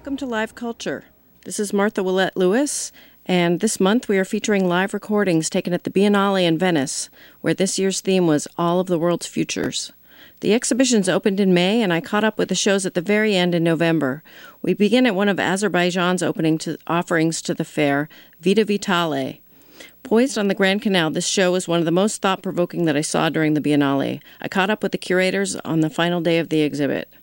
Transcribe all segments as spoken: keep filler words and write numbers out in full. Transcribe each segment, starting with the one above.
Welcome to Live Culture. This is Martha Willette Lewis, and this month we are featuring live recordings taken at the Biennale in Venice, where this year's theme was All of the World's Futures. The exhibitions opened in May, and I caught up with the shows at the very end in November. We begin at one of Azerbaijan's opening to offerings to the fair, Vita Vitale. Poised on the Grand Canal, this show was one of the most thought-provoking that I saw during the Biennale. I caught up with the curators on the final day of the exhibit.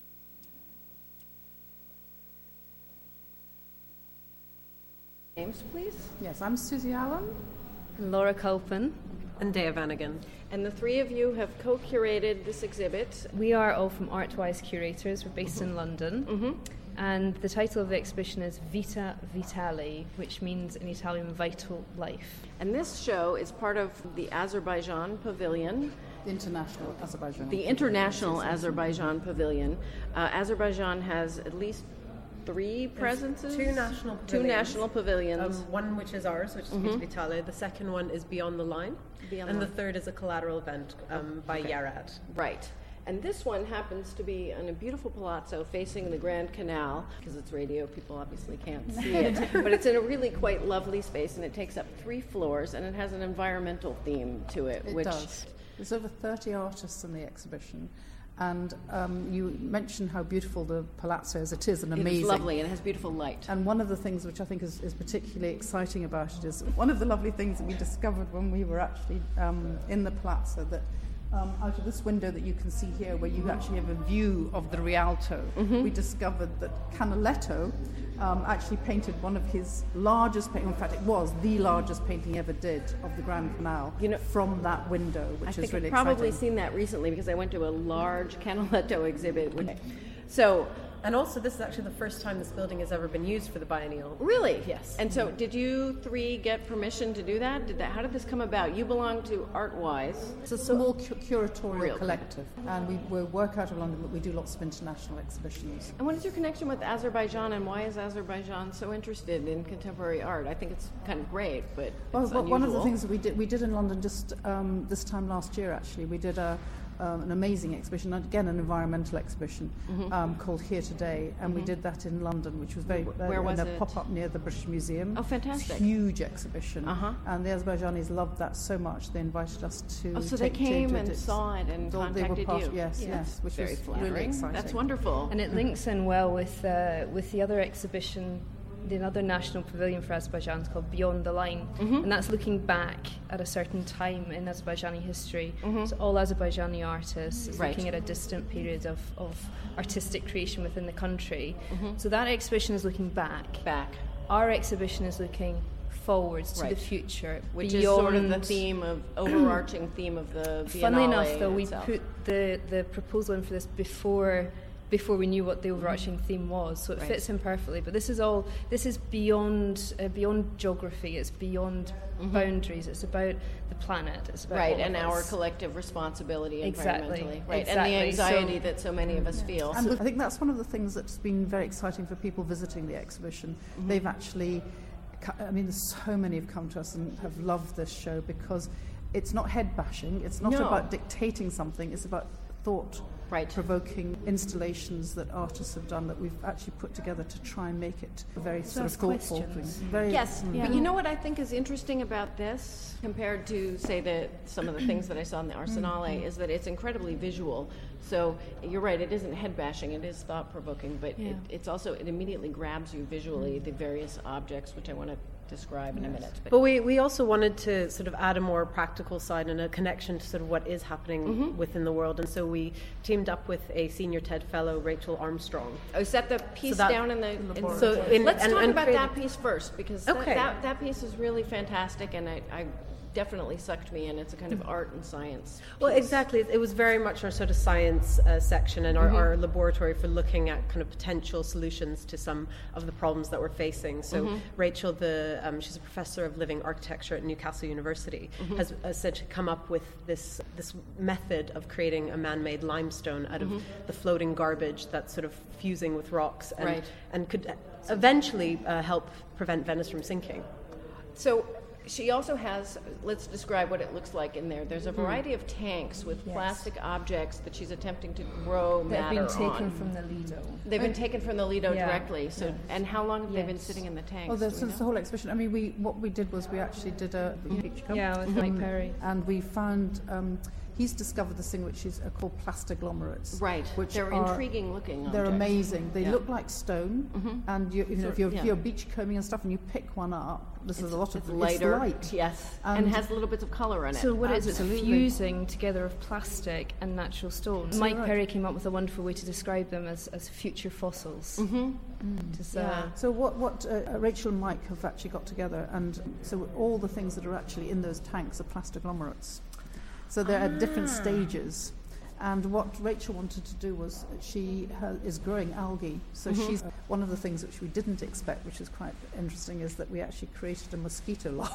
Names, please. Yes, I'm Susie Allen. And Laura Culpin. And Dea Vanagan. And the three of you have co-curated this exhibit. We are all from Artwise Curators. We're based mm-hmm. in London. Mm-hmm. And the title of the exhibition is Vita Vitale, which means in Italian, vital life. And this show is part of the Azerbaijan Pavilion. The International Azerbaijan. The International Azerbaijan Pavilion. Uh, Azerbaijan has at least three presences? Two national pavilions. Two national pavilions. Um, one which is ours, which is mm-hmm. Vita Vitale. The second one is Beyond the Line. Beyond and the, the third is a collateral event um, by okay. Yarad. Right. And this one happens to be in a beautiful palazzo facing the Grand Canal. Because it's radio, people obviously can't see it. But it's in a really quite lovely space, and it takes up three floors, and it has an environmental theme to it. It which does. There's over thirty artists in the exhibition. And um, you mentioned how beautiful the palazzo is. It is an amazing. It's lovely, and it has beautiful light. And one of the things which I think is, is particularly exciting about it is one of the lovely things that we discovered when we were actually um, in the palazzo, that um, out of this window that you can see here, where you actually have a view of the Rialto, mm-hmm. we discovered that Canaletto um, actually painted one of his largest paintings. In fact, it was the largest painting he ever did of the Grand Canal, you know, from that window, which I is think really I've probably exciting. seen that recently because I went to a large Canaletto exhibit. Which, so, and also this is actually the first time this building has ever been used for the biennial. Really? Yes. And so, did you three get permission to do that? Did that? How did this come about? You belong to Artwise. It's a small cu- curatorial Real. collective, and we, we work out of London, but we do lots of international exhibitions. And what is your connection with Azerbaijan, and why is Azerbaijan so interested in contemporary art? I think it's kind of great, but well, it's well one of the unusual. things that we did we did in London just um, this time last year, actually, we did a Um, an amazing exhibition, again an environmental exhibition mm-hmm. um, called Here Today, and mm-hmm. we did that in London, which was very uh, Where was in a it? pop-up near the British Museum. Oh, fantastic. Huge exhibition. Uh-huh. And the Azerbaijanis loved that so much they invited us to Oh, so take, they came to, and it's, saw it and they contacted were part, you. Yes, yes, yes, which very was flattering. really exciting. That's wonderful. And it links in well with uh, with the other exhibition, the other national pavilion for Azerbaijan is called Beyond the Line, mm-hmm. and that's looking back at a certain time in Azerbaijani history. Mm-hmm. So all Azerbaijani artists is right. looking at a distant period of, of artistic creation within the country. Mm-hmm. So that exhibition is looking back. Back. Our exhibition is looking forwards to right. the future, which beyond, is sort of the theme of overarching theme of the Biennale. Funnily enough, though, we itself. put the the proposal in for this before. before we knew what the overarching mm-hmm. theme was, so it right. fits in perfectly. But this is all, this is beyond uh, beyond geography, it's beyond mm-hmm. boundaries, it's about the planet, it's about right, all and of our us. collective responsibility exactly. environmentally. Right, exactly. and the anxiety so, that so many of us yeah. feel. And So, I think that's one of the things that's been very exciting for people visiting the exhibition. Mm-hmm. They've actually, I mean, so many have come to us and have loved this show because it's not head bashing, it's not no. about dictating something, it's about thought. Right. Provoking installations that artists have done that we've actually put together to try and make it a very sort of thoughtful thing. Very, yes, mm. yeah. But you know what I think is interesting about this compared to, say, the some of the things that I saw in the Arsenale mm-hmm. is that it's incredibly visual. So you're right, it isn't head bashing, it is thought provoking, but yeah. it, it's also it immediately grabs you visually, the various objects, which I want to describe in yes. a minute. But, but we, we also wanted to sort of add a more practical side and a connection to sort of what is happening mm-hmm. within the world, and so we teamed up with a senior TED fellow, Rachel Armstrong. Oh, set the piece so that, down in the... In so in, let's and, talk and about create, that piece first, because okay. that, that, that piece is really fantastic, and I... I definitely sucked me in. It's a kind of art and science piece. Well, exactly. It was very much our sort of science uh, section and our, mm-hmm. our laboratory for looking at kind of potential solutions to some of the problems that we're facing. So mm-hmm. Rachel, the um, she's a professor of living architecture at Newcastle University, mm-hmm. has essentially come up with this this method of creating a man-made limestone out mm-hmm. of the floating garbage that's sort of fusing with rocks and, right. and could eventually uh, help prevent Venice from sinking. So She also has, let's describe what it looks like in there. There's a variety of tanks with Yes. plastic objects that she's attempting to grow They've matter been taken on. from the Lido. They've been taken from the Lido Yeah. directly. So, Yes. and how long have they been Yes. sitting in the tanks? Oh, do there's we since know? the whole exhibition. I mean, we what we did was we actually did a beach club. Yeah, with Mike Perry. And we found um, he's discovered this thing which is uh, called plastiglomerates. Right. Which They're are, intriguing looking. They're objects. amazing. They Yeah. look like stone, and you, you know, if you're, yeah. if you're beachcombing and stuff, and you pick one up, this is a lot of It's lighter. It's light. Yes. And, And- has little bits of color in it. So what it is, it's Absolutely. fusing together of plastic and natural stones. So Mike right. Perry came up with a wonderful way to describe them as, as future fossils. Mm-hmm. Just, uh, Yeah. So what, what uh, Rachel and Mike have actually got together, and so all the things that are actually in those tanks are plastiglomerates. So they're at different stages. And what Rachel wanted to do was she ha- is growing algae. So she's one of the things which we didn't expect, which is quite interesting, is that we actually created a mosquito larva.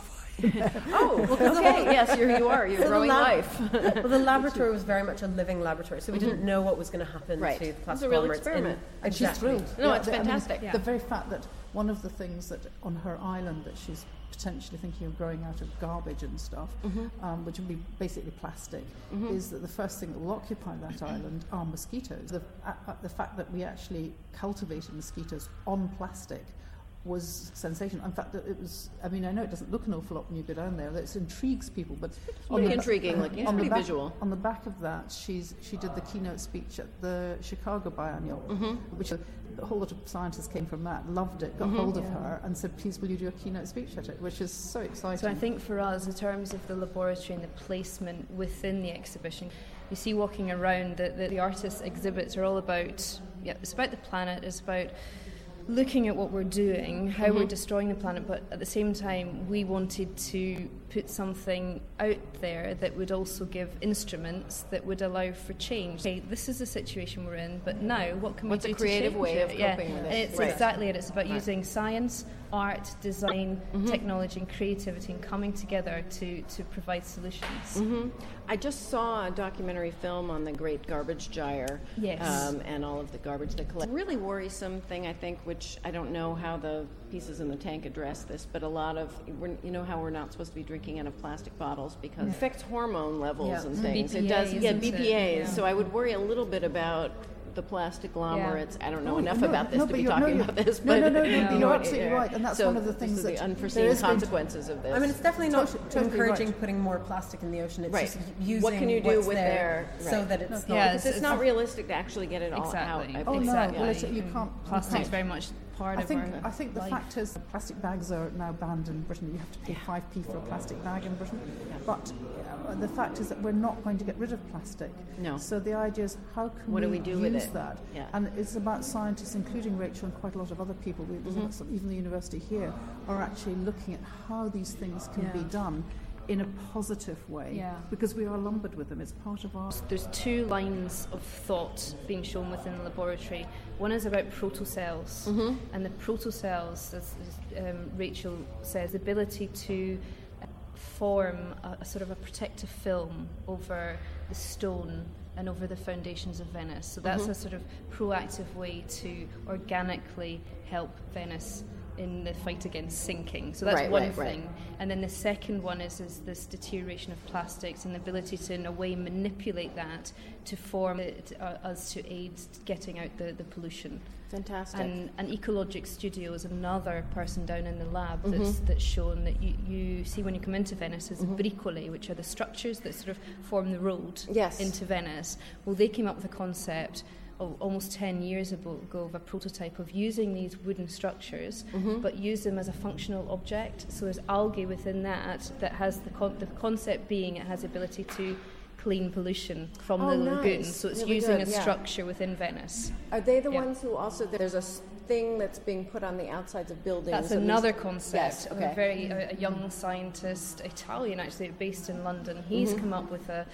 Oh, okay. Yes, you're, you are. You're So the growing lab- life. Well, the laboratory was very much a living laboratory, so we didn't know what was going to happen Right. to the It was plastic a real glomerates in- experiment. And she's Exactly. thrilled. No, it's the- I mean, fantastic. Yeah. The very fact that one of the things that on her island that she's potentially thinking of growing out of garbage and stuff, um, which would be basically plastic, is that the first thing that will occupy that island are mosquitoes. The, uh, uh, the fact that we actually cultivated mosquitoes on plastic was sensational. In fact, it was, I mean, I know it doesn't look an awful lot when you go down there, it intrigues people, but on pretty the ba- intriguing looking. It's on the pretty back- visual. On the back of that, she's she did the keynote speech at the Chicago Biennial, which a, a whole lot of scientists came from that, loved it, got hold of her, and said, "Please, will you do a keynote speech at it?" Which is so exciting. So I think for us, in terms of the laboratory and the placement within the exhibition, you see walking around that the, the artists' exhibits are all about, yeah, it's about the planet, it's about looking at what we're doing, how we're destroying the planet, but at the same time we wanted to put something out there that would also give instruments that would allow for change. Okay, this is the situation we're in, but now what can What's we a do creative to change way it? of Yeah. coping with And it? it's Right. exactly it. It's about using science, art, design, technology and creativity and coming together to, to provide solutions. I just saw a documentary film on the Great Garbage Gyre, Yes. um, and all of the garbage they collect. Really worrisome thing, I think, which I don't know how the pieces in the tank address this, but a lot of, we're, you know how we're not supposed to be drinking out of plastic bottles because it affects hormone levels Yeah. and things. It B P A, does, yeah, isn't B it? P As. Yeah. So I would worry a little bit about the plastic glomerates. I don't know No, enough no, about this no, to but be you're- talking no, about this, no, but no, no, no, you you're know, absolutely yeah. right, and that's So one of the things these are that the there unforeseen is going to- consequences of this. I mean, it's definitely not Totally- totally encouraging right. putting more plastic in the ocean. It's Right. just using What can you do what's with there their- so right. that it's No. not. Yeah, Because it's it's- not realistic to actually get it all Exactly. out. I Oh, think. no. Exactly. Well, it's- you And can't- you Plastic's can't- very much part I of think our I think the life. fact is plastic bags are now banned in Britain. You have to pay five p for a plastic bag in Britain. But uh, the fact is that we're not going to get rid of plastic. No. So the idea is how can What we, do we do use with it? that? Yeah. And it's about scientists, including Rachel and quite a lot of other people. We, Mm-hmm. some- even the university here are actually looking at how these things can be Yeah. done in a positive way. Yeah. Because we are lumbered with them. It's part of our. There's two lines of thought being shown within the laboratory. One is about protocells, and the protocells, as, as um, Rachel says, the ability to uh, form a, a sort of a protective film over the stone and over the foundations of Venice. So that's a sort of proactive way to organically help Venice in the fight against sinking. So that's Right, one right, right. thing. And then the second one is, is this deterioration of plastics and the ability to, in a way, manipulate that to form it, uh, us to aid getting out the, the pollution. Fantastic. And, and Ecologic Studio is another person down in the lab Mm-hmm. that's, that's shown that you, you see when you come into Venice is bricole, which are the structures that sort of form the road Yes. into Venice. Well, they came up with a concept of almost ten years ago of a prototype of using these wooden structures, Mm-hmm. but use them as a functional object. So there's algae within that that has the, con- the concept being it has the ability to clean pollution from Oh, the lagoon. nice. So it's Really using good, a yeah. structure within Venice. Are they the Yeah. ones who also, there's a s- thing that's being put on the outsides of buildings? That's and these- another concept Yes, of okay. a very a, a young scientist, Italian actually, based in London. He's Mm-hmm. come up with a,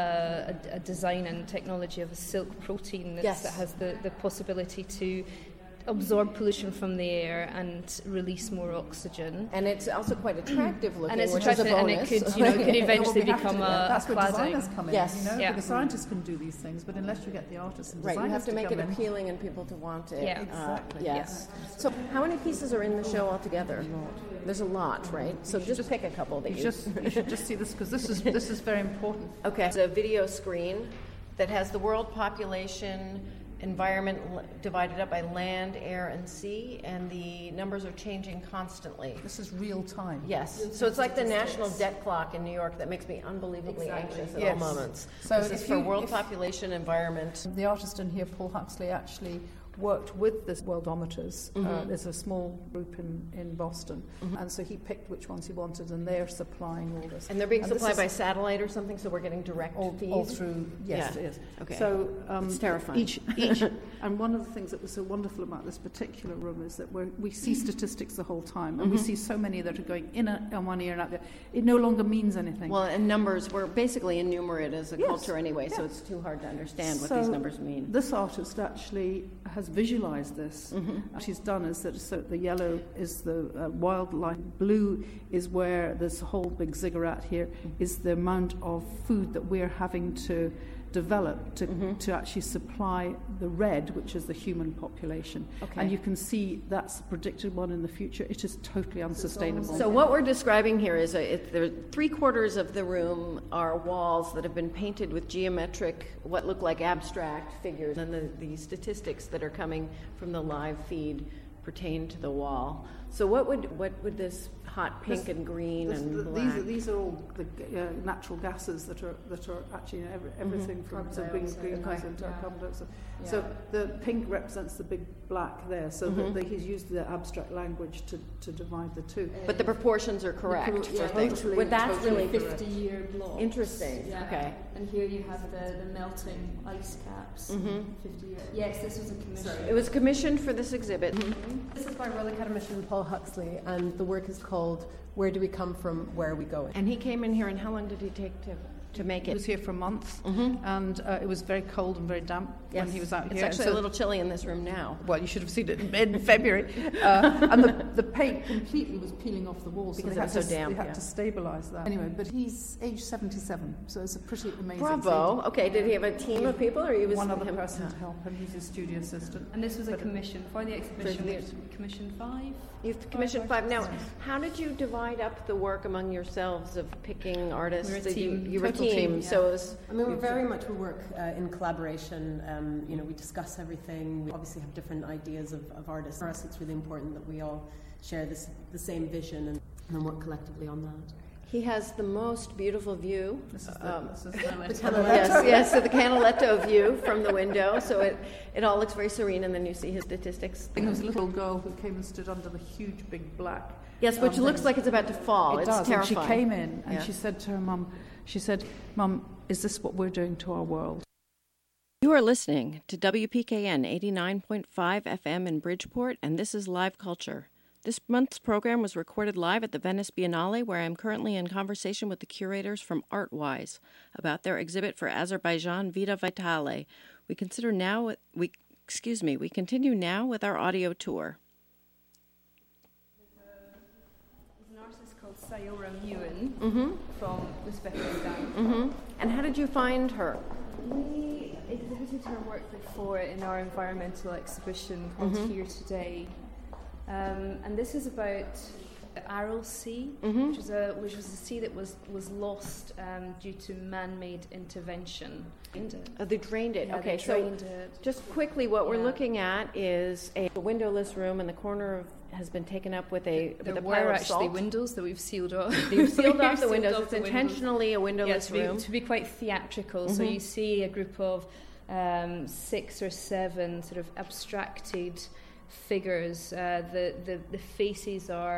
a, a design and technology of a silk protein that's, Yes. that has the, the possibility to absorb pollution from the air and release more oxygen. And it's also quite attractive looking, And it's which is a attractive, and bonus. it could, you know, it could eventually Well, we have become to- a That's where cladding. designers come in, Yes. you know, Yeah. because scientists can do these things, but unless you get the artists and Right, designers you have to make it come in, appealing and people to want it. Yeah. Uh, Exactly. yes. So how many pieces are in the show altogether? There's a lot, right? So just pick a couple that you you... just you should just see this because this is this is very important. Okay. It's a video screen that has the world population, environment l- divided up by land, air, and sea, and the numbers are changing constantly. This is real time. Yes. So it's like the national debt clock in New York that makes me unbelievably anxious at Yes. all moments. So this is if for you- world if- population, environment. The artist in here, Paul Huxley, actually worked with the worldometers. Mm-hmm. Uh, there's a small group in, in Boston, and so he picked which ones he wanted, and they're supplying all this. And they're being this supplied is by satellite or something, so we're getting direct all, feeds? all through. Yes, Yeah. it is. Okay. So um, It's terrifying. Each, each, and one of the things that was so wonderful about this particular room is that we're, we see statistics the whole time, and Mm-hmm. we see so many that are going in a, on one ear and out there. It no longer means anything. Well, and numbers, we're basically innumerate as a Yes, culture anyway, so yes. it's too hard to understand what So these numbers mean. This artist actually has visualized this. Mm-hmm. What she's done is that so the yellow is the uh, wildlife, blue is where this whole big ziggurat here Mm-hmm. is the amount of food that we're having to develop to, Mm-hmm. to actually supply the red, which is the human population. Okay. And you can see that's the predicted one in the future. It is totally unsustainable. So what we're describing here is a, it, there, three quarters of the room are walls that have been painted with geometric, what look like abstract figures, and the, the statistics that are coming from the live feed pertain to the wall. So what would what would this hot pink This- and green This- and the- black? These are, these are all the uh, natural gases that are that are actually in every, everything from so green, greenhouse Okay. into carbon dioxide. So the pink represents the big black there. So that the, he's used the abstract language to, to divide the two. But the proportions are correct cor- for yeah, things. totally- Well, that's totally really correct. fifty-year blocks. interesting. Yeah. Okay. And here you have the, the melting ice caps. fifty years. Yes, this was a commission. It was commissioned for this exhibit. This is by Royal Academician Paul Huxley, and the work is called Where Do We Come From, Where Are We Going? And he came in here, and how long did he take to, to make He it? was here for months, and uh, it was very cold and very damp when he was out It's here. actually So- a little chilly in this room now. Well, you should have seen it in, in February. Uh, and the, the paint completely was peeling off the walls. Because so it they was had so to, damp, They had yeah. to stabilise that. Anyway, but he's age seventy-seven, so it's a pretty amazing Bravo. thing. Okay, did he have a team of people, or he was One other him? person to help him. He's a studio assistant. And this was a But- commission for the exhibition. the- We commissioned five. You've commissioned five. Now, how did you divide up the work among yourselves of picking artists? We're a Did you, team. you were a Total team, team, so it was... I mean, we're very much, we work uh, in collaboration. Um, you know, we discuss everything. We obviously have different ideas of, of artists. For us, it's really important that we all share this the same vision and, and work collectively on that. He has the most beautiful view. This is the, Um, this is the, yes, yes, so the Canaletto view from the window. So it, it all looks very serene, and then you see his statistics. there was a little girl who came and stood under the huge big black. Yes, which um, looks thing. like it's about to fall. It it's does. terrifying. And she came in and Yeah. she said to her mum, she said, "Mum, is this what we're doing to our world?" You are listening to W P K N eighty-nine point five F M in Bridgeport, and this is Live Culture. This month's program was recorded live at the Venice Biennale, where I am currently in conversation with the curators from Artwise about their exhibit for Azerbaijan Vita Vitale. We consider now we excuse me, we continue now with our audio tour. There's an artist called Sayora Muin Mm-hmm. from Uzbekistan. Mm-hmm. And how did you find her? We exhibited her work before in our environmental exhibition called Mm-hmm. Here Today. Um, and this is about the Aral Sea, Mm-hmm. which was a which was a sea that was was lost um, due to man-made intervention. And, uh, Uh, they drained it. yeah, okay, they so drained it. just quickly, what we're Yeah. looking at is a windowless room, and the corner of, has been taken up with a There with a were pile of actually salt. windows that we've sealed off. You've sealed off We've the windows. off It's the windows. intentionally a Yeah, windowless to be, room. to be quite theatrical. So Mhm. you see a group of um, six or seven sort of abstracted figures. Uh, the, the the faces are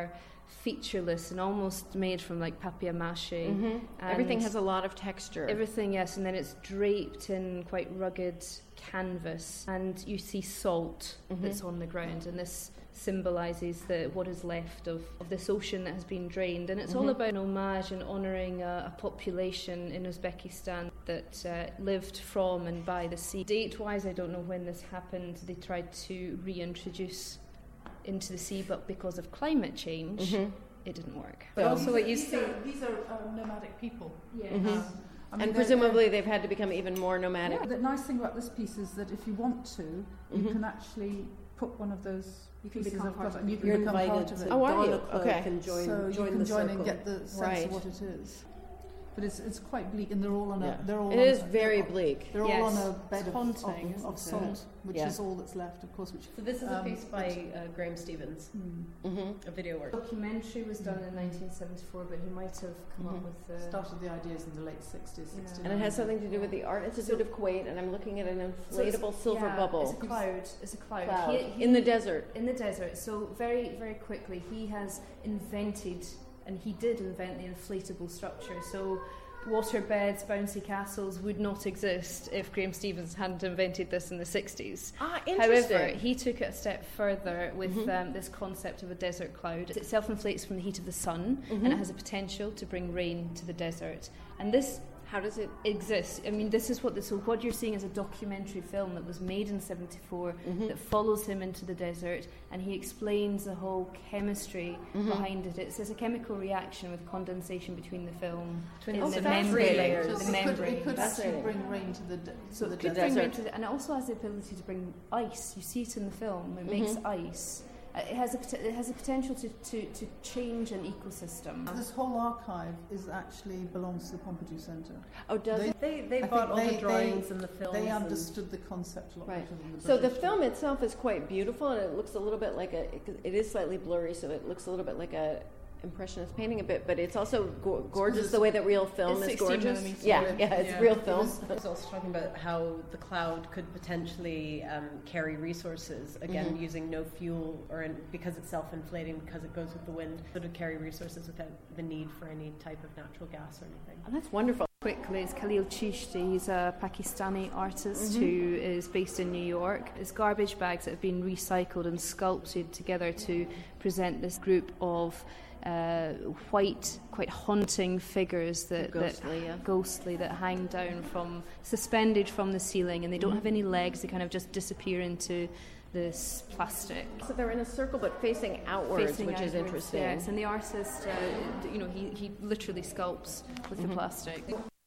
featureless and almost made from like papier-mâché. Mm-hmm. Everything has a lot of texture. Everything, yes, and then it's draped in quite rugged canvas, and you see salt mm-hmm. that's on the ground, and this symbolises the what is left of, of this ocean that has been drained. And it's mm-hmm. all about an homage and honouring a, a population in Uzbekistan that uh, lived from and by the sea. Date-wise, I don't know when this happened. They tried to reintroduce into the sea, but because of climate change, mm-hmm. it didn't work. But also what you see... These are uh, nomadic people. Yeah. Mm-hmm. Um, I mean, and they're, presumably they're, they've had to become even more nomadic. Yeah, the nice thing about this piece is that if you want to, you mm-hmm. can actually put one of those you can pieces become of part cloth of and you it. can You're become part of it. Oh, are you? Okay. And join, so join you can the join circle. and get the sense right. of what it is. But it's it's quite bleak, and they're all on a. Yeah. They're all. It on is a, very they're, bleak. They're yes. all on a bed of, haunting, of, of it? salt, which yeah. is all that's left, of course. Which So this is um, a piece by uh, Graham Stevens, mm. Mm-hmm. a video work. The documentary was done in nineteen seventy-four, but he might have come mm-hmm. up with the... started the ideas in the late sixties, Yeah. sixty-nine. And it has something to do with the Art Institute of Kuwait, and I'm looking at an inflatable so silver yeah, bubble. It's a cloud. It's a cloud. Cloud. He, he, in the desert. In the desert. So very, very quickly, he has invented, and he did invent the inflatable structure. So water beds, bouncy castles would not exist if Graham Stevens hadn't invented this in the sixties. Ah, interesting. However, he took it a step further with mm-hmm. um, this concept of a desert cloud. It self-inflates from the heat of the sun, mm-hmm. and it has a potential to bring rain to the desert. And this... How does it exist? I mean, this is what. The, so what you're seeing is a documentary film that was made in seventy-four mm-hmm. that follows him into the desert, and he explains the whole chemistry mm-hmm. behind it. It's, it's a chemical reaction with condensation between the film Between in the the membrane membrane. layers. The So it could, membrane. it could That's actually right. bring rain to the, de- So to it the could desert. bring rain to the, and it also has the ability to bring ice. You see it in the film. It makes Mm-hmm. ice. Uh, It has a pot- it has a potential to, to, to change an ecosystem. This whole archive is actually belongs to the Pompidou Centre. Oh, does They- it? They, they I bought think all they- the drawings they- and the films. They and understood the concept a lot Right. better than the So the British film did. itself is quite beautiful, and it looks a little bit like a. It is slightly blurry, so it looks a little bit like a impressionist painting a bit, but it's also go- gorgeous it's- the way that real film it's is sixteen gorgeous. millimeter. Yeah, yeah, it's Yeah. real It film. was, it was also talking about how the cloud could potentially um, carry resources, again, Mm-hmm. using no fuel, or in, because it's self-inflating, because it goes with the wind, it would carry resources without the need for any type of natural gas or anything. Oh, that's wonderful. Quickly, is Khalil Chishti. He's a Pakistani artist Mm-hmm. who is based in New York. It's garbage bags that have been recycled and sculpted together to present this group of uh, white, quite haunting figures that Ghostly, that, yeah. ghostly that hang down from suspended from the ceiling, and they don't Mm-hmm. have any legs. They kind of just disappear into this plastic. So they're in a circle, but facing outwards, Facing which is outwards, interesting. Yes, and the artist, uh, d- you know, he, he literally sculpts with Mm-hmm. the plastic.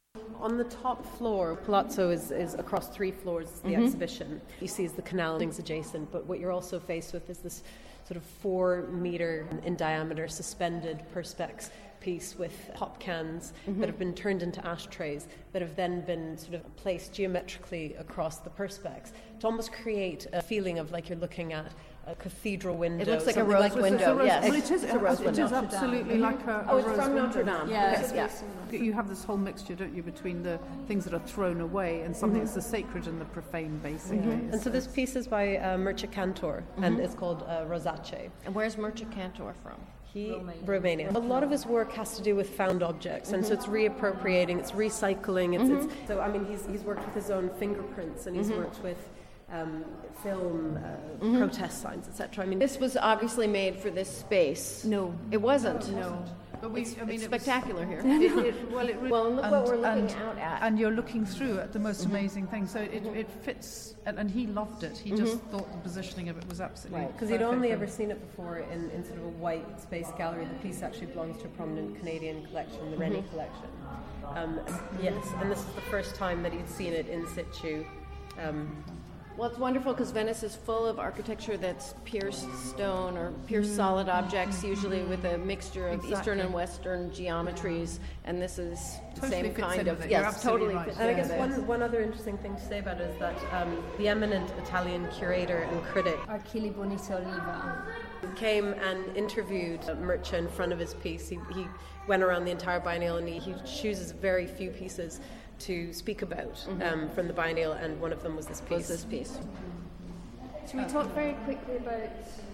On the top floor, Palazzo is, is across three floors, the Mm-hmm. exhibition. You see is the canal things adjacent, but what you're also faced with is this sort of four metre in diameter suspended perspex piece with pop cans Mm-hmm. that have been turned into ashtrays that have then been sort of placed geometrically across the perspex to almost create a feeling of like you're looking at a cathedral window. It looks like a something rose It's a window, rose- yes. well, it is, It's a rose it window. is absolutely like a, Oh, a it's rose from window. Notre Dame. Yeah, Okay, yeah. You have this whole mixture, don't you, between the things that are thrown away and something that's the sacred and the profane, basically. Mm-hmm. And so this piece is by uh, Mircea Cantor, and it's called uh, Rosace. And where's Mircea Cantor from? He, Romania. Romania. A lot of his work has to do with found objects, and so it's reappropriating, it's recycling. It's, it's, so I mean, he's he's worked with his own fingerprints, and he's worked with um, film, uh, protest signs, et cetera. I mean, This was obviously made for this space. No. It wasn't. No. But we, It's, I mean, it's it was- spectacular here. it, it, well, it really, Well, and look what we're looking and, out at. and you're looking through at the most amazing thing. So it, it fits, and, and he loved it. He just thought the positioning of it was absolutely Right. because he'd perfect only for ever him. seen it before in, in sort of a white space gallery. The piece actually belongs to a prominent Canadian collection, the Rennie collection. Um, yes, and this is the first time that he'd seen it in situ. Um, Well, it's wonderful because Venice is full of architecture that's pierced stone or pierced solid objects, usually with a mixture of Exactly. Eastern and Western geometries, and this is the Totally same fits kind in of. with it. You're Yes, absolutely totally right. fits And I in guess with it. one, one other interesting thing to say about it is that um, the eminent Italian curator and critic Achille Bonita Oliva. came and interviewed Mircea in front of his piece. He, he went around the entire biennial, and he, he chooses very few pieces to speak about um, from the biennial, and one of them was this piece. Was this piece. Should we talk very quickly about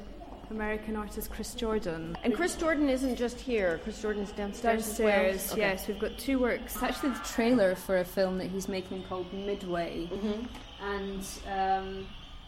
American artist Chris Jordan. And Chris Jordan isn't just here. Chris Jordan's downstairs. Downstairs, as well? Okay. yes. We've got two works. It's actually the trailer for a film that he's making called Midway. Mm-hmm. And um,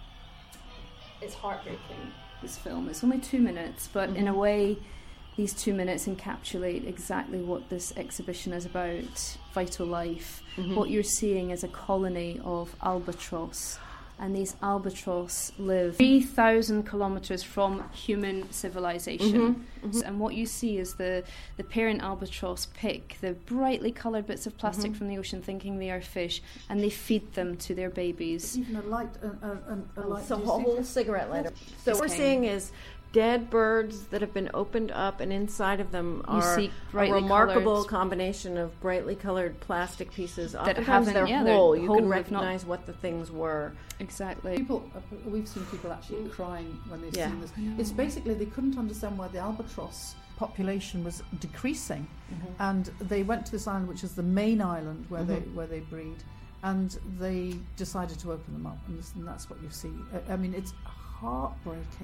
it's heartbreaking, this film. It's only two minutes, but mm-hmm. in a way, these two minutes encapsulate exactly what this exhibition is about, vital life. Mm-hmm. What you're seeing is a colony of albatross. And these albatross live three thousand kilometres from human civilization. Mm-hmm, mm-hmm. And what you see is the, the parent albatross pick the brightly coloured bits of plastic mm-hmm. from the ocean, thinking they are fish, and they feed them to their babies. Even a light, a, a, a light. So a whole cigarette lighter. So what we're seeing is dead birds that have been opened up, and inside of them are a remarkable colored, combination of brightly coloured plastic pieces. That Oftentimes they're yeah, whole. They're you whole, can recognize what the things were. Exactly. People, we've seen people actually crying when they've yeah. seen this. It's basically they couldn't understand why the albatross population was decreasing, mm-hmm. and they went to this island, which is the main island where mm-hmm. they where they breed, and they decided to open them up, and, this, and that's what you see. I, I mean, it's heartbreaking.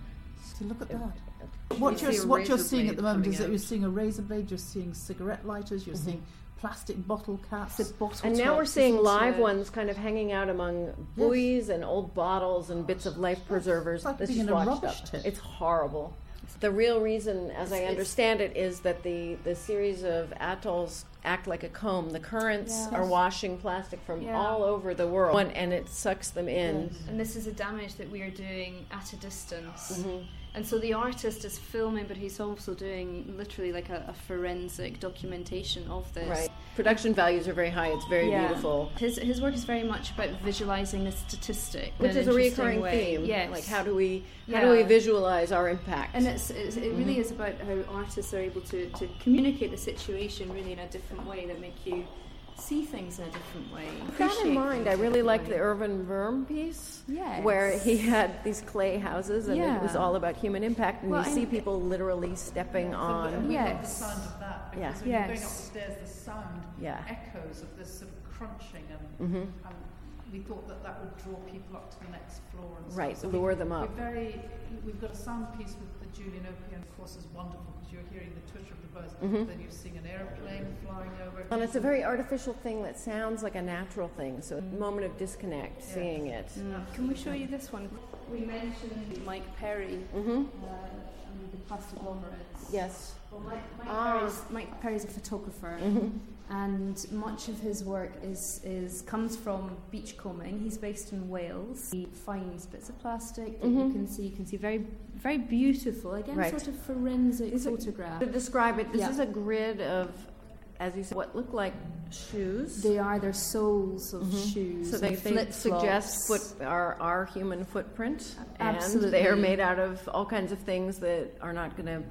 So look at that. What you you're what you're seeing at the moment is out. that you're seeing a razor blade, you're seeing cigarette lighters, you're mm-hmm. seeing plastic bottle caps. Bottle and now we're seeing live ones kind of hanging out among buoys yes. and old bottles and bits of life preservers. It's like this being is in a rubbish up. tip. It's horrible. The real reason, as I understand it, is that the, the series of atolls act like a comb. The currents yes. are washing plastic from yeah. all over the world, and it sucks them in. Yes. And this is a damage that we are doing at a distance. Mm-hmm. And so the artist is filming, but he's also doing literally like a, a forensic documentation of this. Right. Production values are very high. It's very yeah. beautiful. His his work is very much about visualizing a statistic, which is a recurring way. theme. Yes. Like how do we how yeah. do we visualize our impact? And it's, it's it really mm-hmm. is about how artists are able to, to communicate the situation really in a different way that make you see things in a different way. With that in mind, I really liked the Irvin Verm piece, yes. where he had these clay houses, and yeah. it was all about human impact, and well, you see people literally stepping yeah, on. And we yes. love the sound of that, because yeah. when yes. you're going upstairs, the sound yeah. echoes of this sort of crunching, and, mm-hmm. and we thought that that would draw people up to the next floor. And right, so lure we, them up. We're very, we've got a sound piece with the Julian Opium, of course, is wonderful, because you're hearing the twitter of the birds, mm-hmm. then you're seeing an aeroplane flying over. And it's a very artificial thing that sounds like a natural thing, so mm. a moment of disconnect, yes. seeing it. Mm. Can we show you this one? We mentioned Mike Perry mm-hmm. uh, and the plastic lovers. Yes. Well, Mike, Mike, ah. Perry's, Mike Perry's a photographer, mm-hmm. and much of his work is, is comes from beachcombing. He's based in Wales. He finds bits of plastic that mm-hmm. you can see. You can see very, very beautiful, again, right. sort of forensic is photograph. To describe it, this yeah. is a grid of, as you said, what look like shoes. They are. They're soles of mm-hmm. shoes. So they, they suggest foot, our, our human footprint. Absolutely. And they are made out of all kinds of things that are not going to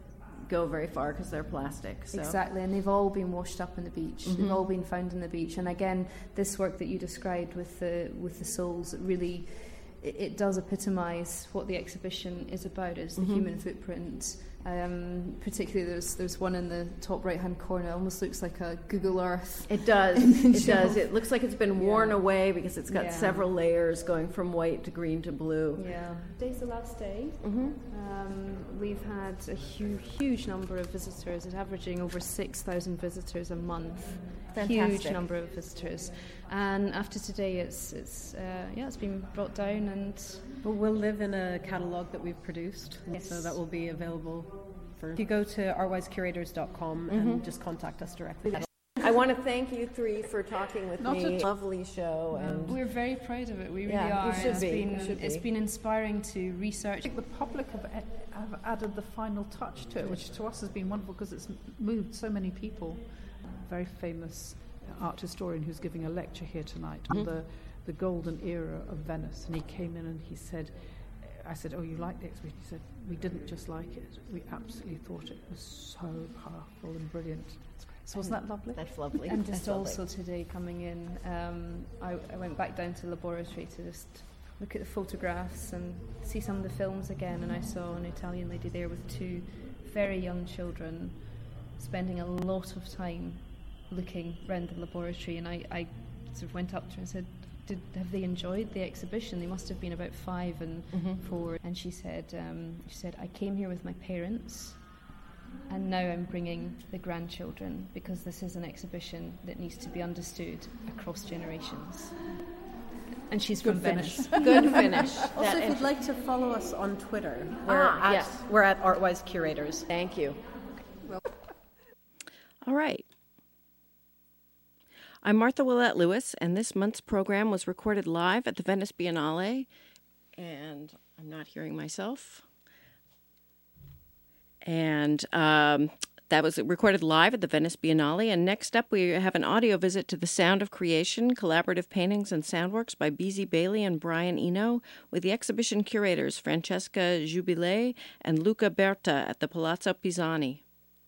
go very far because they're plastic. So. Exactly, and they've all been washed up on the beach. Mm-hmm. They've all been found on the beach. And again, this work that you described with the with the soles, it really it, it does epitomise what the exhibition is about, is the mm-hmm. human footprint. Um, particularly there's there's one in the top right hand corner. It almost looks like a Google Earth. It does. It does. It looks like it's been worn yeah. away because it's got yeah. several layers going from white to green to blue. Yeah. Today's the last day. Mm-hmm. Um, we've had a huge, huge number of visitors. It's averaging over six thousand visitors a month. Fantastic. Huge number of visitors. And after today, it's it's uh, yeah, it's been brought down, and but we'll live in a catalogue that we've produced, yes. so that will be available. For if you go to artwise curators dot com mm-hmm. and just contact us directly. I want to thank you three for talking with Not me. a Lovely show, and we're very proud of it. We really yeah, are. You should it's be. been you should it's be. been inspiring to research. I think the public have, have added the final touch to it, which to us has been wonderful because it's moved so many people. A very famous art historian who's giving a lecture here tonight mm-hmm. on the, the golden era of Venice, and he came in and he said, I said, oh, you like the exhibition? He said, we didn't just like it, we absolutely thought it was so powerful and brilliant. So wasn't that lovely? That's lovely. And just That's also lovely. Today coming in, um, I, I went back down to the laboratory to just look at the photographs and see some of the films again, and I saw an Italian lady there with two very young children spending a lot of time looking around the laboratory, and I, I sort of went up to her and said, did have they enjoyed the exhibition? They must have been about five and mm-hmm. four. And she said, um, she said, I came here with my parents, and now I'm bringing the grandchildren because this is an exhibition that needs to be understood across generations. And she's Good from finish. Venice. Good finish. Also, That if you'd int- like to follow us on Twitter, we're, Ah, at, yes. we're at Artwise Curators. Thank you. All right. I'm Martha Willett Lewis, and this month's program was recorded live at the Venice Biennale. And I'm not hearing myself. And um, that was recorded live at the Venice Biennale. And next up, we have an audio visit to The Sound of Creation, Collaborative Paintings and Soundworks by Beezy Bailey and Brian Eno, with the exhibition curators Francesca Jubilei and Luca Berta at the Palazzo Pisani.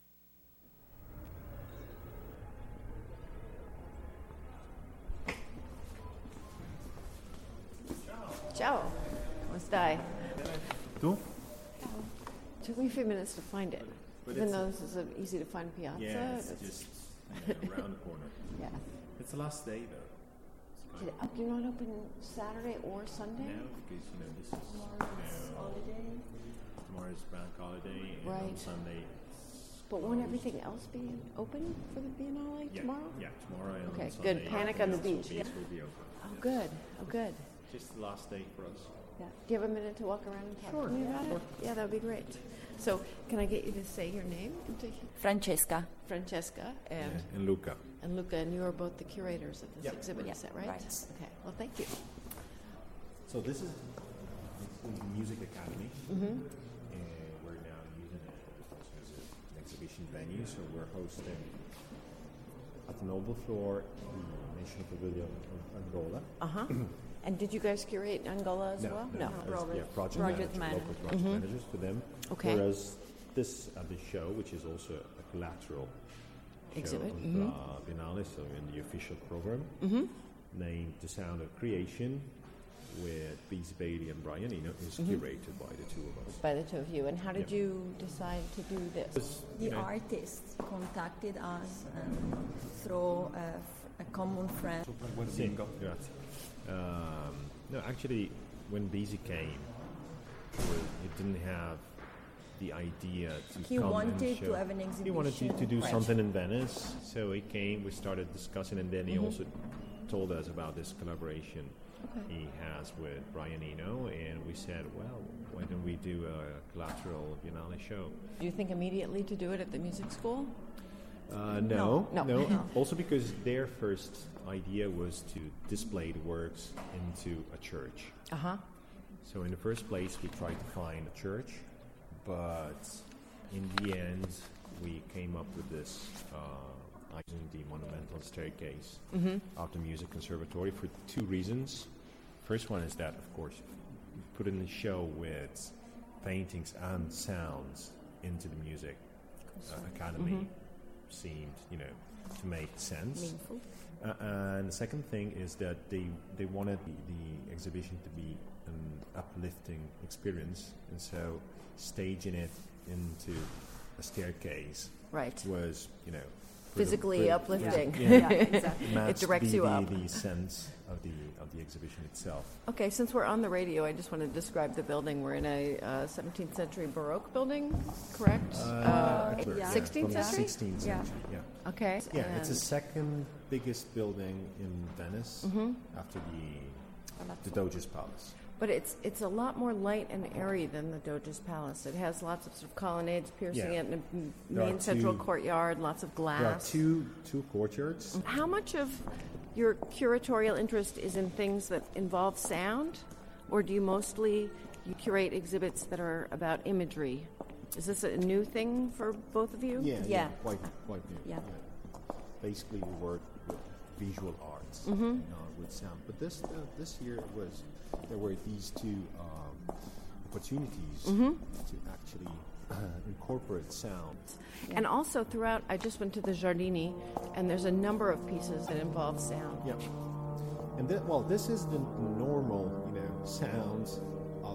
Ciao. Come stai? Tu? Took me a few minutes to find it. But Even it's though this is an easy to find piazza. Yeah, it's it's- just you know, around the corner. yeah. It's the last day though. It's Did quite it, you're not open Saturday or Sunday? now because you know this is you know, tomorrow's bank holiday and on Right. Sunday. It's But won't closed. everything else be open for the Biennale yeah, tomorrow? Yeah, tomorrow and Okay, on good. Sunday. Panic on the everything beach. else will be open. Oh, Yeah. good. Oh, good. Just the last day for us. Yeah. Do you have a minute to walk around and talk Sure, to me about sure. it? Yeah, that would be great. So, can I get you to say your name? And to Francesca. Francesca and Yeah, and Luca. and Luca, and you are both the curators of this Yep. exhibit. Yep, Is that right? right. Okay. Well, thank you. So this is the Music Academy, Mm-hmm. and we're now using it as an exhibition venue. So we're hosting at the Noble Floor the National Pavilion of Angola. Uh huh. And did you guys curate Angola as well? no, No. as- yeah, project, Project manager, manager. local project managers for them. Okay. Whereas this at the show, which is also a collateral Exhibit, show of mhm. uh, Biennale, so in the official program, Mm-hmm. named The Sound of Creation, with Beezy Bailey and Brian Eno, is Mm-hmm. curated by the two of us. By the two of you. And how did Yeah. you decide to do this? This, The you know, artists contacted us and through a, f- a common friend. Sì, grazie. Um, no, actually, when Beezy came, he didn't have the idea to He come wanted and to show. have an He wanted to, to exhibition. do Right. something in Venice, so he came. We started discussing, and then he also told us about this collaboration he has with Brian Eno, and we said, well, why don't we do a collateral Biennale show? Do you think immediately to do it at the music school? Uh, no, No. no. No. Also because their first idea was to display the works into a church. Uh huh. So in the first place, we tried to find a church, but in the end, we came up with this uh, using the monumental staircase of the Music Conservatory for two reasons. First one is that, of course, we put in the show with paintings and sounds into the Music uh, Academy seemed, you know, to make sense. Meaningful. Uh, and the second thing is that they they wanted the, the exhibition to be an uplifting experience, and so staging it into a staircase Right. was, you know, Physically pretty- uplifting. Yeah, Yeah, exactly. matched directs the, you the, up. the sense of the of the exhibition itself. Okay, since we're on the radio, I just want to describe the building. We're in a uh, seventeenth century Baroque building, correct? Uh, yeah. yeah, sixteenth from the century? sixteenth Yeah. century. Yeah. Okay. Yeah, it's the and- second biggest building in Venice Mm-hmm. after the Oh, that's the Doge's Palace. But it's it's a lot more light and airy than the Doge's Palace. It has lots of sort of colonnades piercing Yeah. it, and a m- There are main central two- courtyard, lots of glass. There are two two courtyards. How much of your curatorial interest is in things that involve sound, or do you mostly you curate exhibits that are about imagery? Is this a new thing for both of you? Yeah, Yeah. quite quite new. Yeah. Basically, we work with visual arts, Mm-hmm. not with sound. But this uh, this year it was there were these two um, opportunities Mm-hmm. to actually uh, incorporate sound. And also throughout, I just went to the Giardini, and there's a number of pieces that involve sound. Yeah. And th- well, this is the normal, you know, sounds of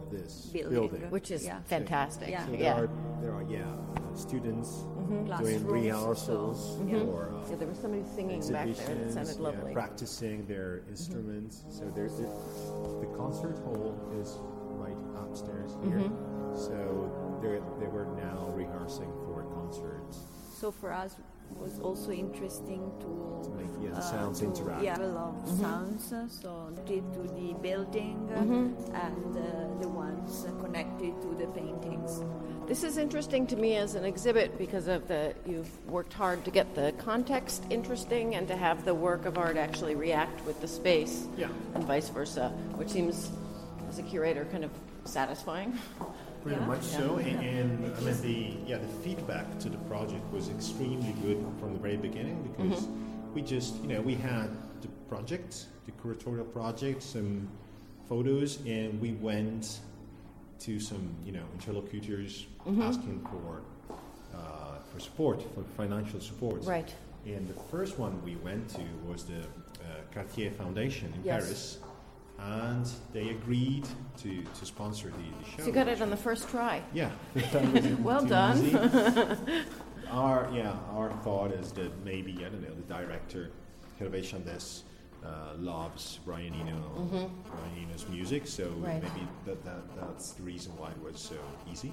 this Building. building. Which is Yeah. fantastic. Yeah. So Yeah. there are there are yeah uh, students doing Classrooms, rehearsals so, for uh, Yeah, there was somebody singing back there that exhibitions, sounded yeah, lovely. practicing their instruments. So there's the, the concert hall is right upstairs here. So they they were now rehearsing for concerts. So for us it was also interesting to, To make, yeah, the uh, sounds to, interact. Yeah, level of sounds. uh, So did to the building uh, and uh, the ones uh, connected to the paintings. This is interesting to me as an exhibit because of the you've worked hard to get the context interesting and to have the work of art actually react with the space, Yeah. and vice versa, which seems, as a curator, kind of satisfying. Pretty much so, and, and I mean the yeah the feedback to the project was extremely good from the very beginning because we just you know we had the project, the curatorial project, some photos, and we went to some you know interlocutors asking for uh, for support, for financial support. Right. And the first one we went to was the uh, Cartier Foundation in Yes. Paris. And they agreed to, to sponsor the, the show. So you got it on the first try. Yeah. That wasn't Well too done. easy. Our yeah, our thought is that maybe I don't know the director Hervé Chandès uh, loves Brian Eno, Brian Eno's music, so Right. maybe that, that that's the reason why it was so easy.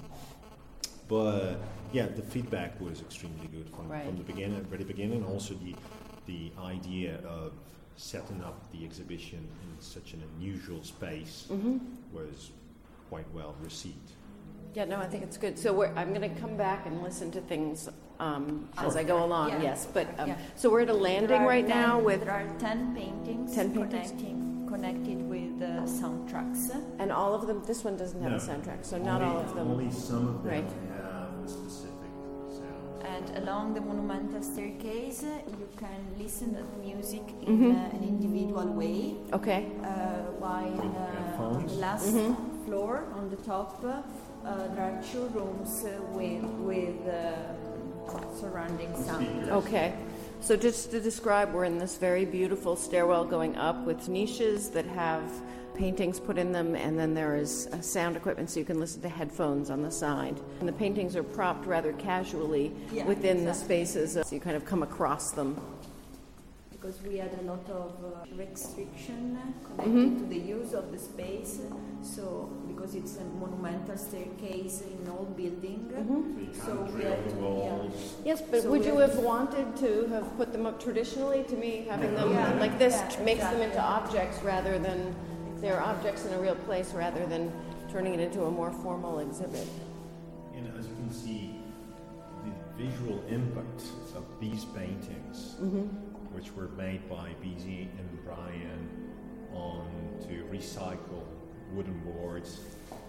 But yeah, the feedback was extremely good from, Right. from the beginning, very beginning. Also the the idea of setting up the exhibition in such an unusual space was quite well received. Yeah, no, I think it's good. So we're, I'm going to come back and listen to things um, as Sure. I go along. Yeah. Yes, but um, Yeah. so we're at a There landing are right now ten- with, There are ten paintings, ten paintings? Connecting, connected with the soundtracks. and all of them. This one doesn't have a No. soundtrack, so not Only- all of them. Only some of them Right. have a specific sound. And along the monumental staircase, uh, you can listen to the music in Mm-hmm. uh, an individual way. Okay. Uh, while With uh, on headphones? the last Mm-hmm. floor, on the top, uh, there are two rooms uh, with with uh, surrounding sound. Okay. So just to describe, we're in this very beautiful stairwell going up with niches that have paintings put in them, and then there is uh, sound equipment so you can listen to headphones on the side. And the paintings are propped rather casually Yeah, within the exactly. spaces, uh, so you kind of come across them. Because we had a lot of uh, restriction connected Mm-hmm. to the use of the space. So because it's a monumental staircase in all building, Mm-hmm. so we Trail had the to, walls. Yes, but So would we you have- have wanted to have put them up traditionally? To me, having them Yeah. like this Yeah, makes them into exactly. objects rather than they're objects in a real place rather than turning it into a more formal exhibit. And as you can see, the visual impact of these paintings, which were made by B Z and Brian on to recycle wooden boards,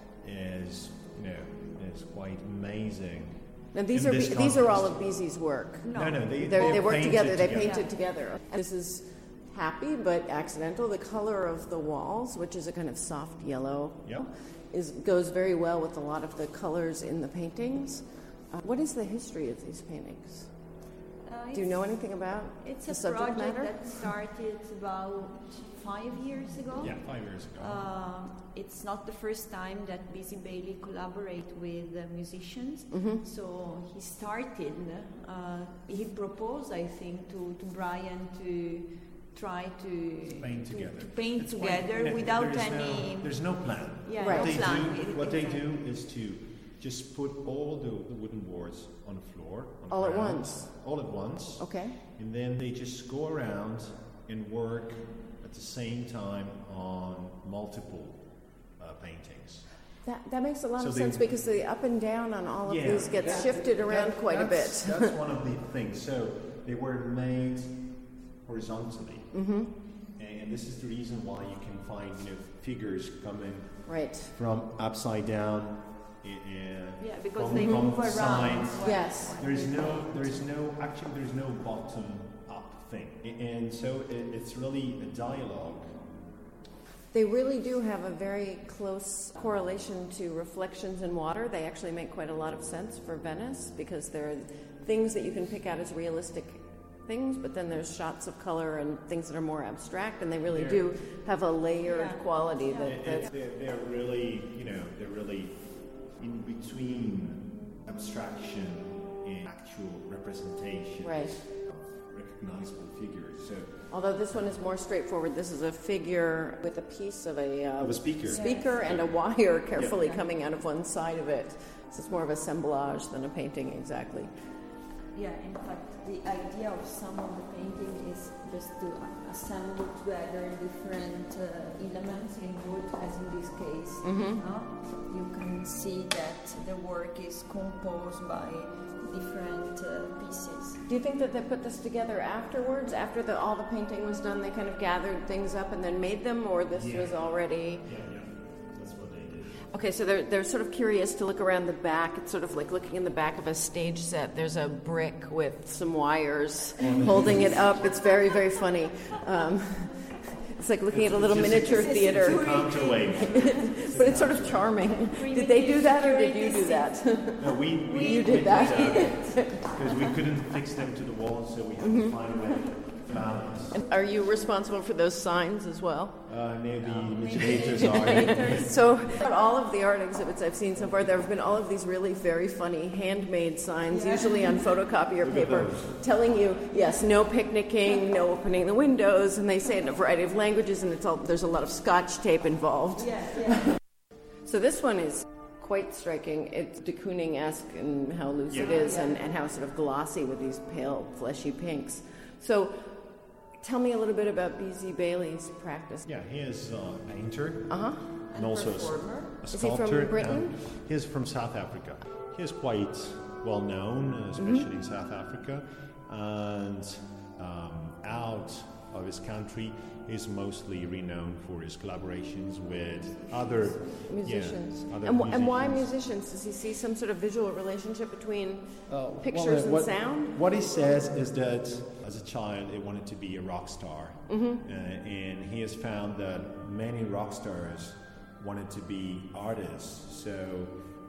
is you know is quite amazing. Now these in are this these are all context. of B Z's work. No, no, they They're, they they work painted together. They together. painted together. And this is happy but accidental. The color of the walls, which is a kind of soft yellow, Yep. is goes very well with a lot of the colors in the paintings. Uh, what is the history of these paintings? uh, Do you know anything about It's the a subject project matter? that started about five years ago. Yeah, five years ago. Uh, it's not the first time that Busy Bailey collaborate with uh, musicians. Mm-hmm. So he started. Uh, he proposed, I think, to, to Brian to try to paint to, together. to paint It's quite- together you know, without there's any. No, there's no plan. Yeah, Right. no What they plan. do, It- what they exactly. do is to just put all the, the wooden boards on the floor. On All at ground, once? All at once. Okay. And then they just go around and work at the same time on multiple uh, paintings. That, that makes a lot So of they- sense because the up and down on all of Yeah, these gets that- shifted around that- quite a bit. that's- That's one of the things. So they were made horizontally. Mm-hmm. And this is the reason why you can find you know, figures coming Right. from upside down. i- i- Yeah, because from, they from move the around. side. Yes. There is no, there is no, actually, there is no bottom up thing, I- and so it, it's really a dialogue. They really do have a very close correlation to reflections in water. They actually make quite a lot of sense for Venice because there are things that you can pick out as realistic things, but then there's shots of color and things that are more abstract, and they really they're, do have a layered yeah. quality. Yeah. That, that they're, they're really, you know, they're really in between abstraction and actual representation right. of recognizable figures. So, although this one is more straightforward, this is a figure with a piece of a, uh, of a speaker, speaker yeah. and a wire carefully yeah. coming out of one side of it. So it's more of a assemblage than a painting exactly. Yeah, in fact, the idea of some of the painting is just to assemble together different uh, elements in wood, as in this case. Mm-hmm. Uh, you can see that the work is composed by different uh, pieces. Do you think that they put this together afterwards, after the, all the painting was done, they kind of gathered things up and then made them, or this yeah. was already... Yeah, yeah. That's what they did. Okay, so they're, they're sort of curious to look around the back. It's sort of like looking in the back of a stage set. There's a brick with some wires holding it up. It's very, very funny. Um, it's like looking it's, at a little miniature it's, theater. It's a counterweight. But it's sort of charming. Did they do that, or did you do that? No, we, we you did that. Because we couldn't fix them to the wall, so we had mm-hmm. to find a way to balance. And are you responsible for those signs as well? Uh, no, the mitigators are. So, at all of the art exhibits I've seen so far, there have been all of these really very funny handmade signs, yeah. usually on photocopier paper, telling you, yes, no picnicking, no opening the windows, and they say it in a variety of languages, and it's all, there's a lot of Scotch tape involved. Yeah, yeah. So this one is quite striking. It's de Kooning-esque in how loose yeah. it is, yeah. and, and how sort of glossy with these pale, fleshy pinks. So, tell me a little bit about B Z Bailey's practice. Yeah, he is a painter uh-huh. and, and also performer. a sculptor. Is he from Britain? He is from South Africa. He is quite well known, especially mm-hmm. in South Africa, and um, out of his country, he's mostly renowned for his collaborations with other musicians. Yeah, other and, musicians. and why musicians? Does he see some sort of visual relationship between uh, pictures well, what, and sound? What he says is that as a child, he wanted to be a rock star, mm-hmm. uh, and he has found that many rock stars wanted to be artists. So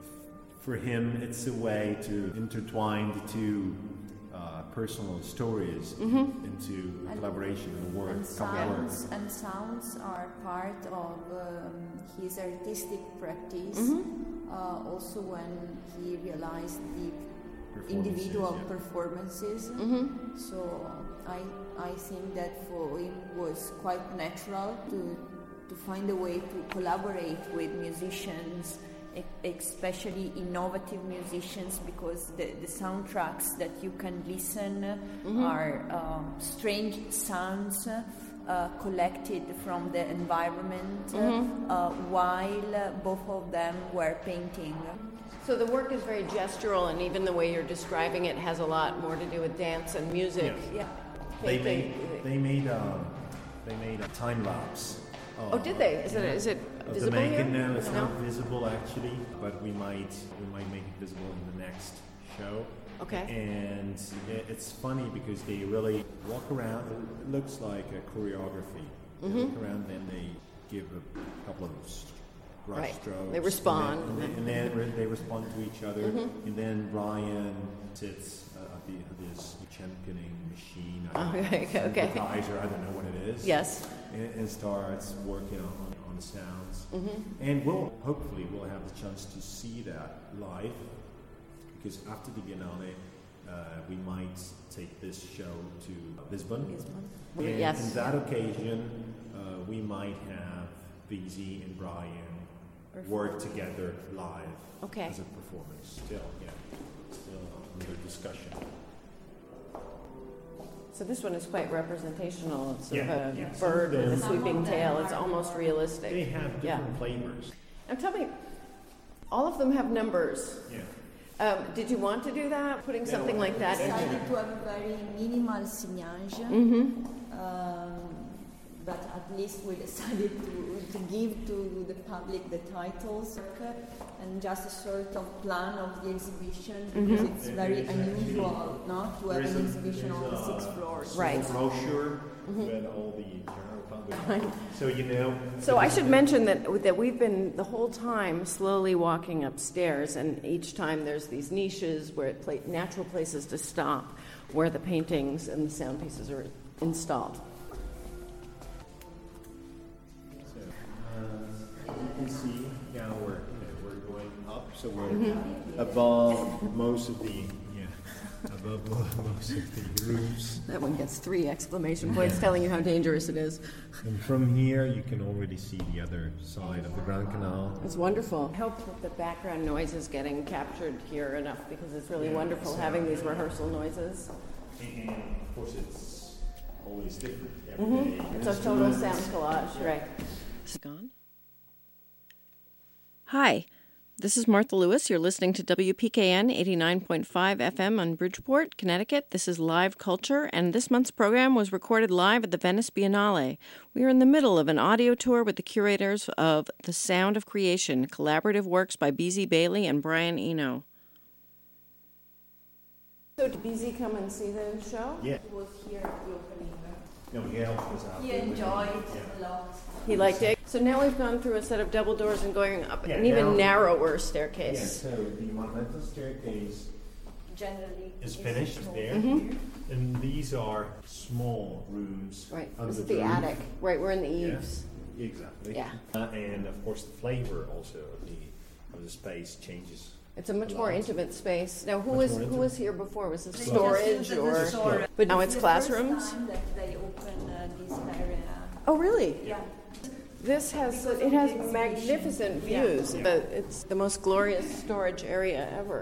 for him, it's a way to intertwine the two uh, personal stories mm-hmm. into a collaboration and work. And sounds, and sounds are part of um, his artistic practice. Mm-hmm. Uh, also, when he realized the individual yeah. performances. Mm-hmm. So I I think that for him was quite natural to to find a way to collaborate with musicians, especially innovative musicians, because the, the soundtracks that you can listen mm-hmm. are um, strange sounds uh, collected from the environment mm-hmm. uh, while uh, both of them were painting. So the work is very gestural, and even the way you're describing it has a lot more to do with dance and music. Yeah. yeah. They made they made um, they made a time lapse. Uh, oh, did they? Is it is it visible the here? No, it's no? not visible actually, but we might we might make it visible in the next show. Okay. And it, it's funny because they really walk around. It looks like a choreography. They mm-hmm. look around, then they give a couple of brush right. strokes. They respond, and then, and then, and then they respond to each other. Mm-hmm. And then Brian sits uh, at, the, at this championing machine. Oh, okay, okay. I don't know what it is. Yes. And, and starts working on, on the sounds. Mm-hmm. And we'll hopefully we'll have the chance to see that live, because after the Biennale, uh, we might take this show to Lisbon. Lisbon. And yes. on that occasion, uh, we might have B Z and Brian work together live okay. as a performance. Still, yeah, still under discussion. So this one is quite representational. It's yeah, sort of a yeah. bird with a sweeping tail. It's almost realistic. They have different yeah. flavors. Now tell me, all of them have numbers. Yeah. Um, did you want to do that? Putting yeah, something like that in? in? I decided to have a very minimal signage. Mm-hmm. Um, but at least we decided to, to give to the public the titles and just a sort of plan of the exhibition, because mm-hmm. it's very unusual not to have an exhibition on the six floors. Right. Brochure mm-hmm. with all the general public. So you know. So I should mention that that we've been the whole time slowly walking upstairs, and each time there's these niches where it pla- natural places to stop, where the paintings and the sound pieces are installed. So, uh, you can see now we're, you know, we're going up, so we're mm-hmm. above most of the, yeah, above most of the roofs. That one gets three exclamation points yeah. telling you how dangerous it is. And from here, you can already see the other side of the Grand Canal. It's wonderful. I hope that the background noise is getting captured here enough, because it's really yeah, wonderful so having these rehearsal noises. And of course, it's always different every mm-hmm. day. It's a total sound collage, yeah. right? Is it gone? Hi, this is Martha Lewis. You're listening to W P K N eighty-nine point five F M on Bridgeport, Connecticut. This is Live Culture, and this month's program was recorded live at the Venice Biennale. We are in the middle of an audio tour with the curators of The Sound of Creation, collaborative works by B Z Bailey and Brian Eno. So did B Z come and see the show? Yeah. He was here at the opening. No, he helped us out. He enjoyed it yeah. a lot. He liked it. So now we've gone through a set of double doors and going up yeah, an even now, narrower staircase. Yeah, so the monumental staircase generally is finished there. Mm-hmm. And these are small rooms. Right, under this is the, the roof. attic. Right, we're in the eaves. Yeah, exactly. Yeah. Uh, and of course the flavor also of the, of the space changes. It's a much a more lot. intimate space. Now, who Much was more who intimate. was here before? Was it They storage or? storage. But now it's the classrooms. First time that they opened uh, this area. Oh, really? Yeah. This has Because it has of the magnificent exhibition. views. Yeah. The, it's the most glorious storage area ever.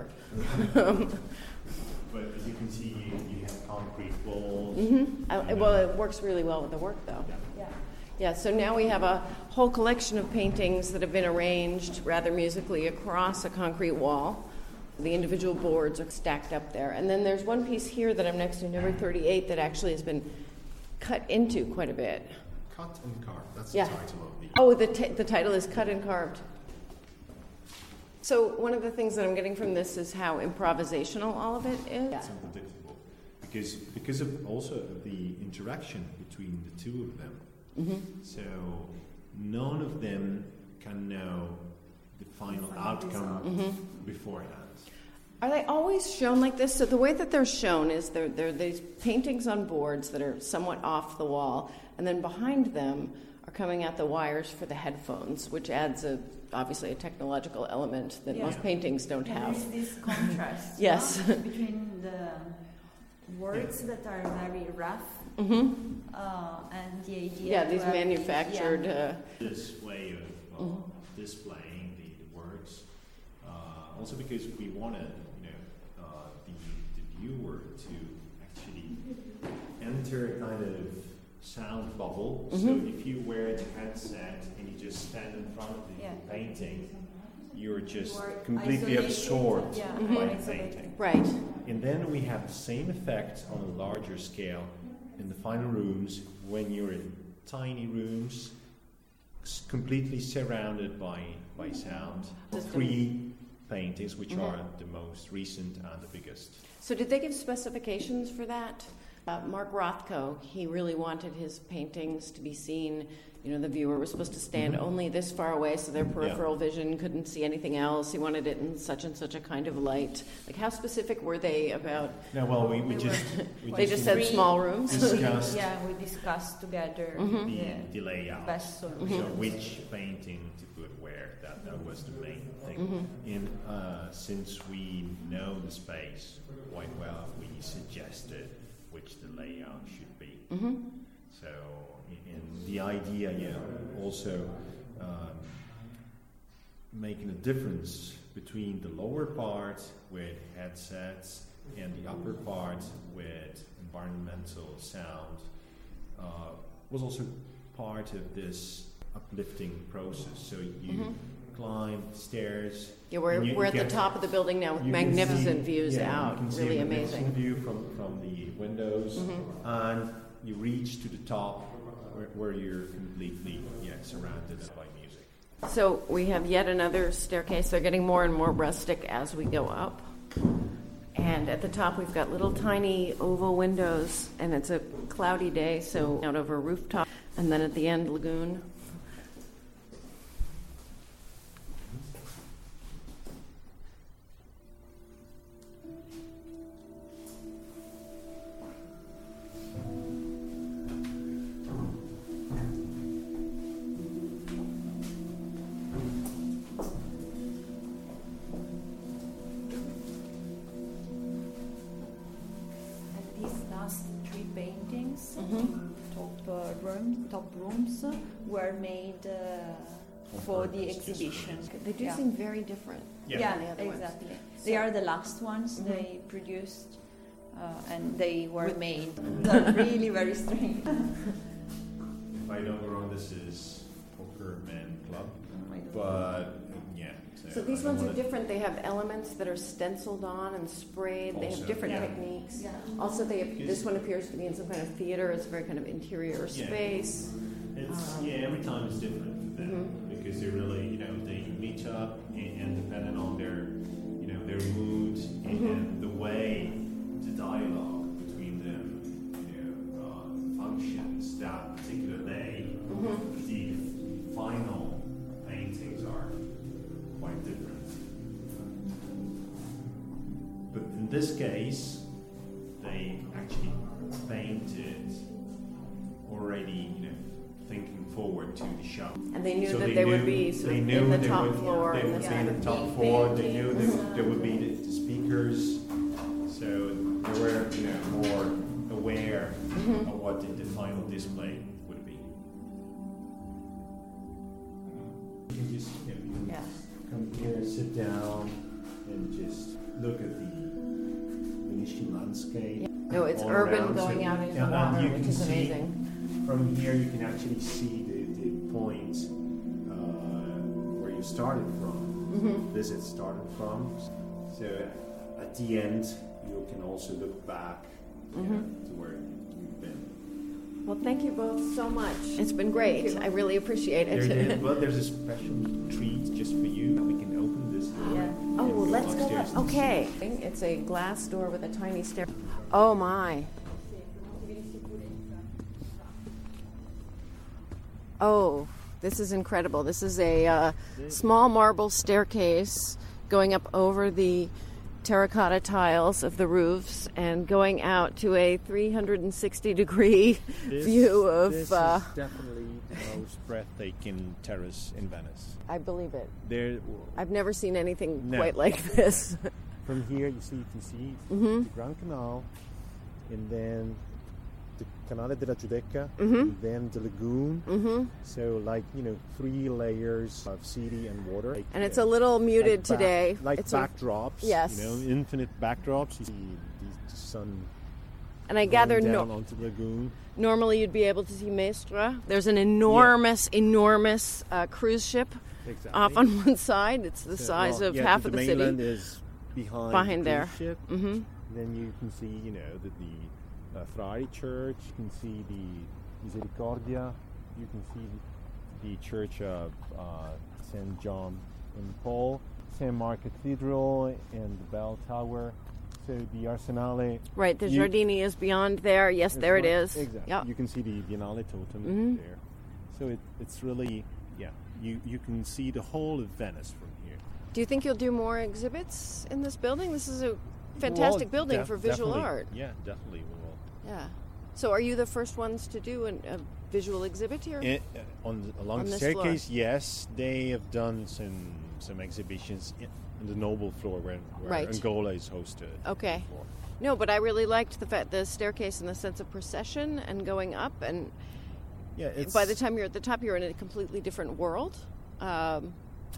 But as you can see, you, you have concrete walls. Mm-hmm. I, well, it works really well with the work, though. Yeah. Yeah, so now we have a whole collection of paintings that have been arranged rather musically across a concrete wall. The individual boards are stacked up there. And then there's one piece here that I'm next to, number thirty-eight, that actually has been cut into quite a bit. Cut and carved. That's Yeah. the title of the... Oh, the, t- the title is Cut and Carved. So one of the things that I'm getting from this is how improvisational all of it is. It's unpredictable. Because, because of also of the interaction between the two of them. Mm-hmm. So none of them can know the final outcome Mm-hmm. beforehand. Are they always shown like this? So the way that they're shown is there there are these paintings on boards that are somewhat off the wall, and then behind them are coming out the wires for the headphones, which adds a obviously a technological element that Yeah. most paintings don't There have. is this contrast Yes. no, between the words that are very rough Mm-hmm. uh, and the idea. Yeah, to these have the- manufactured. yeah. Uh, This way of, of Mhm. displaying the, the works, uh, also because we wanted, you know, uh, the, the viewer to actually enter a kind of sound bubble. So Mhm. if you wear the headset and you just stand in front of the Yeah. painting, you're just You are completely isolated, absorbed yeah, by the isolated. painting. right. And then we have the same effect on a larger scale in the final rooms when you're in tiny rooms s- completely surrounded by, by sound. Just Three paintings, which Mhm. are the most recent and the biggest. So did they give specifications for that? Uh, Mark Rothko, he really wanted his paintings to be seen. You know, the viewer was supposed to stand Mhm. only this far away so their peripheral vision couldn't see anything else. He wanted it in such and such a kind of light. Like, how specific were they about? No, well, we, we They just were- we They just said Three- small rooms. discussed Yeah, we discussed together Mhm. the, the the layout. best So solution. which painting to put where, that, that was the main thing. Mhm. And uh, since we know the space quite well, we suggested which the layout should be. Mm-hmm. So, in the idea, yeah, also um, making a difference between the lower part with headsets and the upper part with environmental sound uh, was also part of this uplifting process. So you Mhm. climb stairs. Yeah, we're, and you- we're you at the get- top of the building now with you can magnificent see- views yeah, out. You can see Really a magnificent amazing. view from, from the windows, Mhm. and you reach to the top where, where you're completely yeah, surrounded by music. So we have yet another staircase. They're getting more and more rustic as we go up. And at the top, we've got little tiny oval windows, and it's a cloudy day, so out over a rooftop. And then at the end, lagoon. glass. Mm-hmm. Top uh, room, top rooms were made uh, for the exhibition. They do yeah. seem very different. Yeah, yeah the other exactly. Ones. They so. are the last ones mm-hmm. they produced, uh, and they were With made. They're really very strange. If I don't go wrong, this is Poker Man Club, but yeah. So, so these ones are different. They have elements that are stenciled on and sprayed. Also, they have different yeah. techniques. Yeah. Also, they have, this one appears to be in some kind of theater. It's a very kind of interior yeah. space. It's um, yeah. Every time is different for them mm-hmm. because they really, you know, they meet up and, and depending on their, you know, their mood and, mm-hmm. and the way the dialogue between them, you know, uh, functions that particular day. Mm-hmm. The final paintings are quite different. But in this case, they actually painted already, you know, thinking forward to the show. And they knew so that they, they knew, would be sort of in the top would, floor. They and would this be kind in of the top floor. They knew there, there would be the, the speakers. So they were, you know, more aware mm-hmm. of what the, the final display would be. You can just you know, you can yeah. come here, sit down, and just look at the Venetian landscape. Yeah. No, it's urban around. going so, out into yeah, the water, which is see, amazing. From here, you can actually see the, the point uh, where you started from, mm-hmm. visit started from. So at the end, you can also look back mm-hmm. you know, to where you've been. Well, thank you both so much. It's been great. I really appreciate it. There, there, well, there's a special treat just for you. We can open this door. Yeah. Oh, well, let's go up. Okay. It's a glass door with a tiny stair. Oh, my. Oh, this is incredible. This is a uh, small marble staircase going up over the terracotta tiles of the roofs and going out to a three hundred sixty degree this, view of... This uh, is definitely the most breathtaking terrace in Venice. I believe it. There, I've never seen anything no. quite like this. From here, you see, you can see mm-hmm. the Grand Canal, and then the Canale della Giudecca, mm-hmm. and then the lagoon. Mm-hmm. So, like, you know, three layers of city and water. Like, and it's uh, a little muted like today. Back, like it's backdrops. Yes. You know, infinite backdrops. You see the sun. And I gather down no- onto the lagoon. Normally you'd be able to see Mestre. There's an enormous, yeah. enormous uh, cruise ship exactly. off on one side. It's the so, size well, of yeah, half the, of the, the city. mainland is behind, behind the there. Ship. Mm-hmm. Then you can see, you know, the, the uh, Frari Church. You can see the Misericordia. You can see the church of uh, Saint John and Paul, Saint Mark Cathedral, and the Bell Tower. So the Arsenale. Right, the you, Giardini is beyond there. Yes, there right, it is. Exactly. Yep. You can see the Biennale Totem mm-hmm. there. So it, it's really, yeah, you, you can see the whole of Venice from here. Do you think you'll do more exhibits in this building? This is a fantastic well, building def- for visual definitely. art. Yeah, definitely we will. Yeah. So are you the first ones to do an, a visual exhibit here? It, uh, on the, along on the floor? staircase, yes. They have done some some exhibitions in, in the Noble floor where, where right. Angola is hosted. Okay. Before. No, but I really liked the fact the staircase and the sense of procession and going up, and yeah, it's, by the time you're at the top, you're in a completely different world. Um,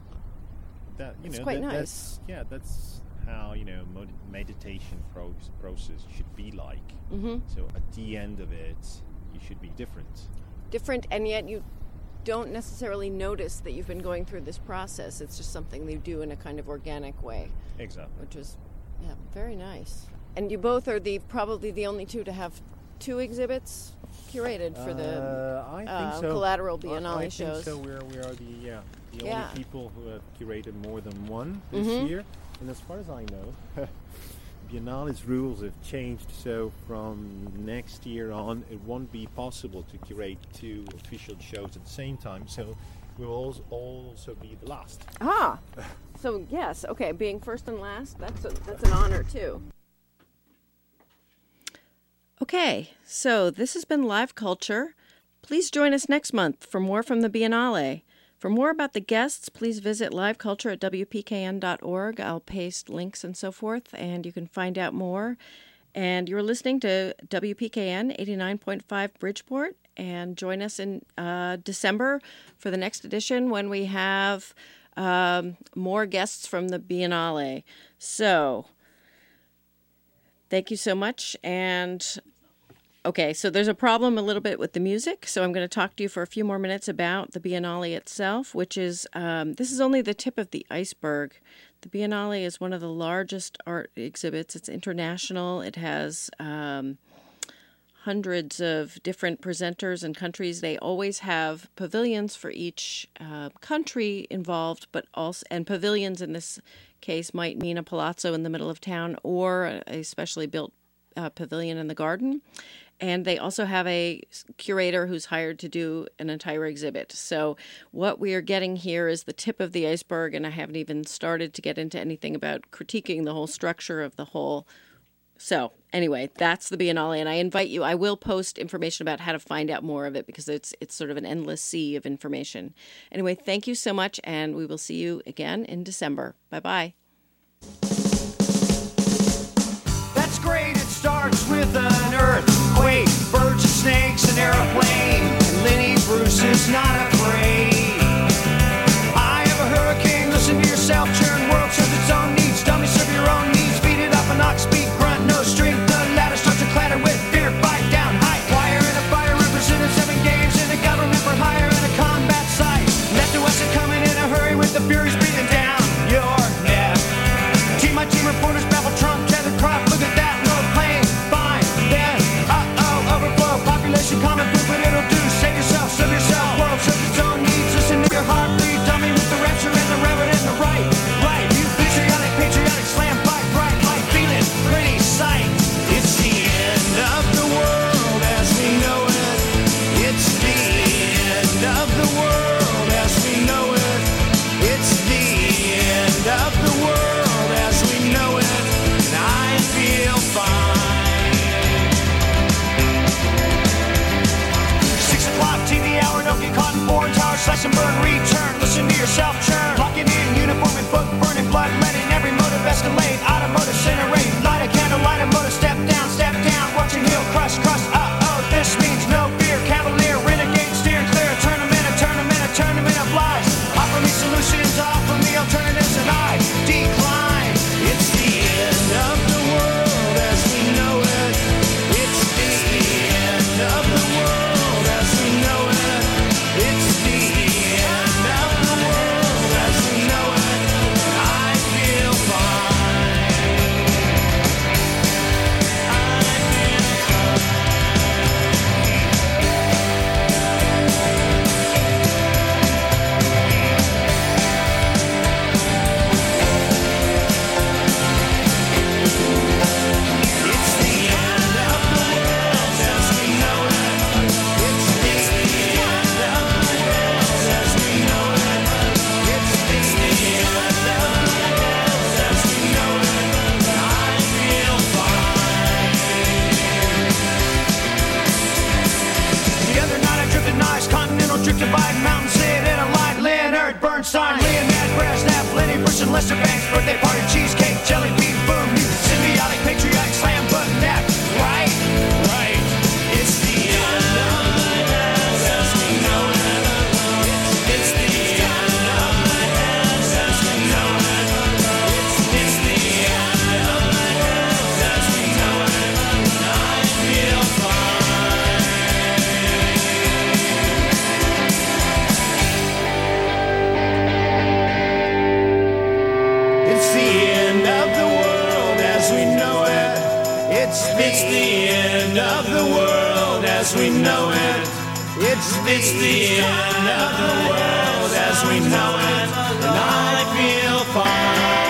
that, you it's know, quite that, nice. That's, yeah, that's how, you know, mod- meditation pro- process should be like. Mm-hmm. So at the end of it, you should be different. Different, and yet you don't necessarily notice that you've been going through this process. It's just something you do in a kind of organic way. Exactly. Which is, yeah, very nice. And you both are the probably the only two to have two exhibits curated for the uh, I think uh, so. Collateral Biennale I, I shows. think so. We're, we are the yeah the yeah. only people who have curated more than one this mm-hmm. year. And as far as I know, Biennale's rules have changed. So from next year on, it won't be possible to curate two official shows at the same time. So we will also be the last. Ah, so yes, okay, being first and last, that's a, that's an honor too. Okay, so this has been Live Culture. Please join us next month for more from the Biennale. For more about the guests, please visit liveculture at w p k n dot org. I'll paste links and so forth, and you can find out more. And you're listening to W P K N eighty-nine point five Bridgeport. And join us in uh, December for the next edition when we have um, more guests from the Biennale. So, thank you so much. And, okay, so there's a problem a little bit with the music. So I'm going to talk to you for a few more minutes about the Biennale itself, which is, um, this is only the tip of the iceberg. The Biennale is one of the largest art exhibits. It's international. It has um, hundreds of different presenters and countries. They always have pavilions for each uh, country involved, but also, and pavilions in this case might mean a palazzo in the middle of town or a specially built uh, pavilion in the garden. And they also have a curator who's hired to do an entire exhibit. So what we are getting here is the tip of the iceberg, and I haven't even started to get into anything about critiquing the whole structure of the whole. So anyway, that's the Biennale, and I invite you. I will post information about how to find out more of it because it's it's sort of an endless sea of information. Anyway, thank you so much, and we will see you again in December. Bye-bye. That's great. It starts with an earthquake, birds and snakes, an airplane, and Lenny Bruce is not afraid. I have a hurricane. Listen to yourself. Churn world serves its own needs. Dummy serve your own needs. Beat it up an ox speed. No strength, the ladder starts to clatter with fear, fight down, high wire and a fire represented seven games in a government for hire and a combat site. Left to us are coming in a hurry with the furies breathing down your neck. Team my team reporters baffle Trump, tethered crop, look at that, no plane, fine, then, uh-oh, overflow, population common food, but it'll do, save yourself, serve yourself, world serves its own needs, listen to your heartbeat, dummy with the rapture and the reverend and the right, right, you patriotic, patriotic, slam, fight, right, light, feeling, pretty sight. It's the end of the world as we know it. It's the end of the world as we know it. It's the end of the world as we know it. And I feel fine. Six o'clock T V hour, don't get caught in foreign towers, slash and burn, return. Listen to yourself churn. Locking in uniform and book, burning blood, letting every motive escalate. Automotive incinerate, light a candle, light a motor, step down, step down, watching heel crush, crush, uh-oh, this means no fear, cavalier, renegade, steering clear, tournament, a tournament, a tournament of lies, offer me solutions, offer me alternatives, and I decline. It's the end of the world as we know it. It's the end of the world as we know it. It's the end of the world as we know it. I feel fine. Drip divide, mountain sit in a light, Leonard Bernstein, Leonard Brezhnev, Lenny Bruce and Lester Banks, birthday party, cheesecake, jelly bean, boom, you symbiotic, patriotic, slam, button, that, right, right, it's the end of the world as we know it, it's the end of the world as we know it, it's the end of the world as we know it, I feel fine. It's the end of the world as we know it. It's, it's the end of the world as we know it. It's, it's the end of the world as we know it. And I feel fine.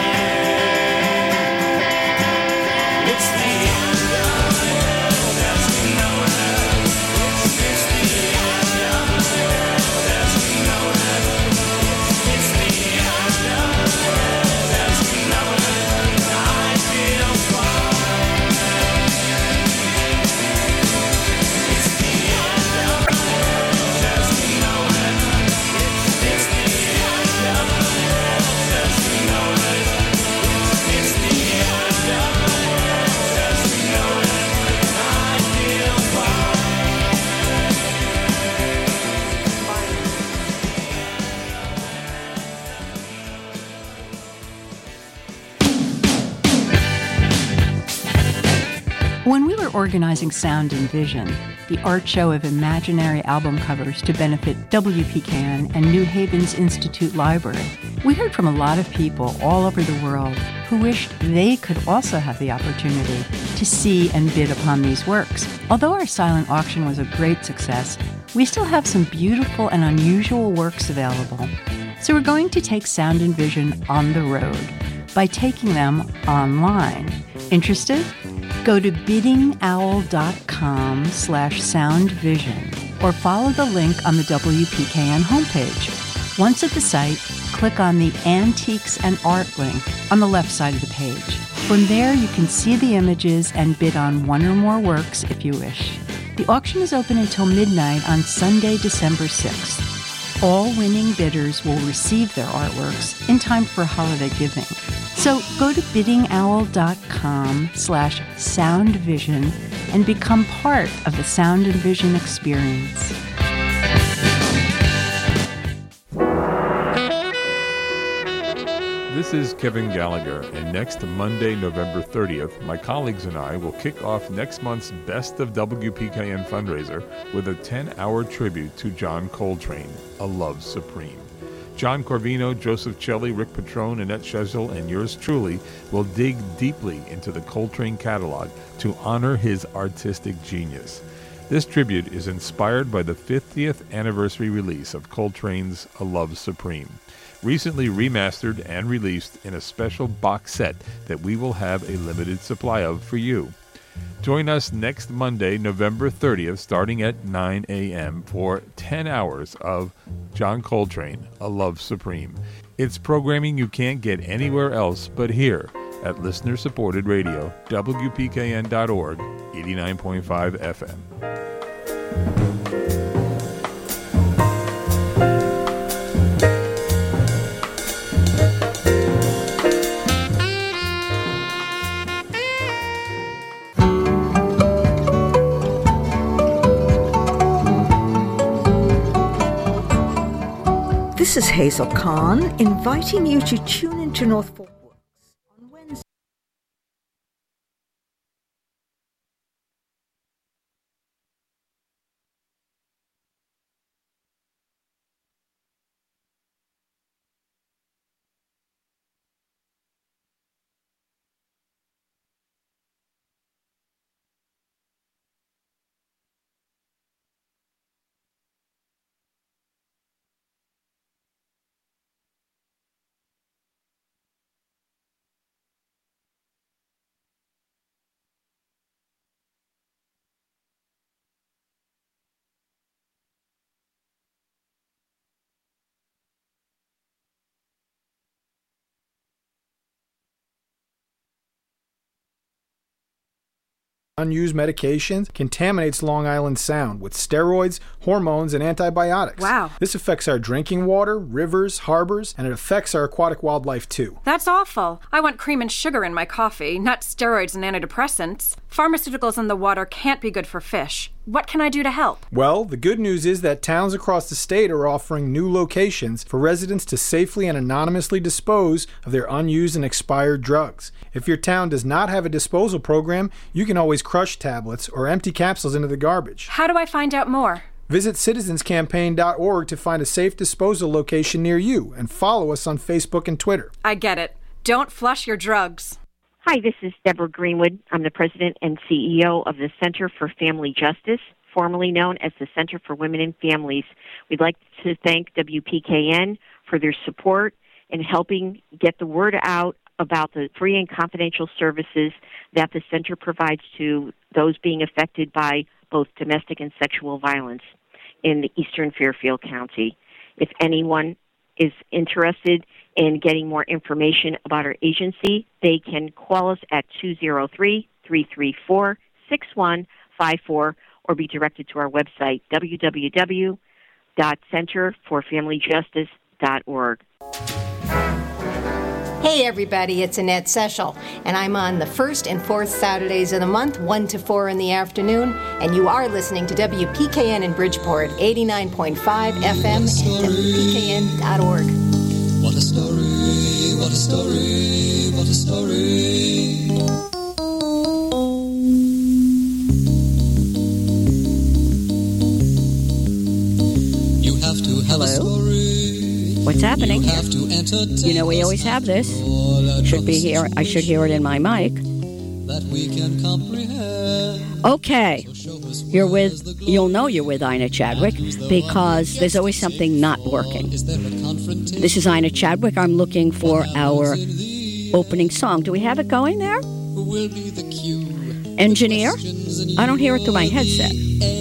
It's the end of the world as we know it. It's, it's the end of the world as we know it. It's the end of the world as we know it. And I feel fine. It's the end of the world as we know it. It's, it's the end of the world. organizing Sound and Vision, the art show of imaginary album covers to benefit W P K N and New Haven's Institute Library. We heard from a lot of people all over the world who wished they could also have the opportunity to see and bid upon these works. Although our silent auction was a great success, we still have some beautiful and unusual works available. So we're going to take Sound and Vision on the road by taking them online. Interested? Go to biddingowl.com slash soundvision or follow the link on the W P K N homepage. Once at the site, click on the Antiques and Art link on the left side of the page. From there, you can see the images and bid on one or more works if you wish. The auction is open until midnight on Sunday, December sixth. All winning bidders will receive their artworks in time for holiday giving. So go to biddingowl.com slash soundvision and become part of the Sound and Vision experience. This is Kevin Gallagher, and next Monday, November thirtieth, my colleagues and I will kick off next month's Best of W P K N fundraiser with a ten-hour tribute to John Coltrane, A Love Supreme. John Corvino, Joseph Celli, Rick Patrone, Annette Schezl, and yours truly will dig deeply into the Coltrane catalog to honor his artistic genius. This tribute is inspired by the fiftieth anniversary release of Coltrane's A Love Supreme, recently remastered and released in a special box set that we will have a limited supply of for you. Join us next Monday, November thirtieth, starting at nine a.m. for ten hours of John Coltrane, A Love Supreme. It's programming you can't get anywhere else but here at listener-supported radio, W P K N dot org, eighty-nine point five F M. This is Hazel Kahn, inviting you to tune into North Fork Works on Wednesday. Unused medications contaminates Long Island Sound with steroids, hormones, and antibiotics. Wow. This affects our drinking water, rivers, harbors, and it affects our aquatic wildlife too. That's awful. I want cream and sugar in my coffee, not steroids and antidepressants. Pharmaceuticals in the water can't be good for fish. What can I do to help? Well, the good news is that towns across the state are offering new locations for residents to safely and anonymously dispose of their unused and expired drugs. If your town does not have a disposal program, you can always crush tablets or empty capsules into the garbage. How do I find out more? Visit citizens campaign dot org to find a safe disposal location near you and follow us on Facebook and Twitter. I get it. Don't flush your drugs. Hi, this is Deborah Greenwood. I'm the president and C E O of the Center for Family Justice, formerly known as the Center for Women and Families. We'd like to thank W P K N for their support in helping get the word out about the free and confidential services that the center provides to those being affected by both domestic and sexual violence in the eastern Fairfield County. If anyone is interested in getting more information about our agency, they can call us at two oh three, three three four, six one five four or be directed to our website, w w w dot center for family justice dot org. Hey everybody, it's Annette Seschel, and I'm on the first and fourth Saturdays of the month, one to four in the afternoon, and you are listening to W P K N in Bridgeport, eighty-nine point five F M and W P K N dot org. What a story, what a story, what a story. Hello. What's happening here? You know, we always have this. Should be here. I should hear it in my mic. Okay. You're with, you'll know you're with Ina Chadwick because there's always something not working. This is Ina Chadwick. I'm looking for our opening song. Do we have it going there? Engineer? I don't hear it through my headset.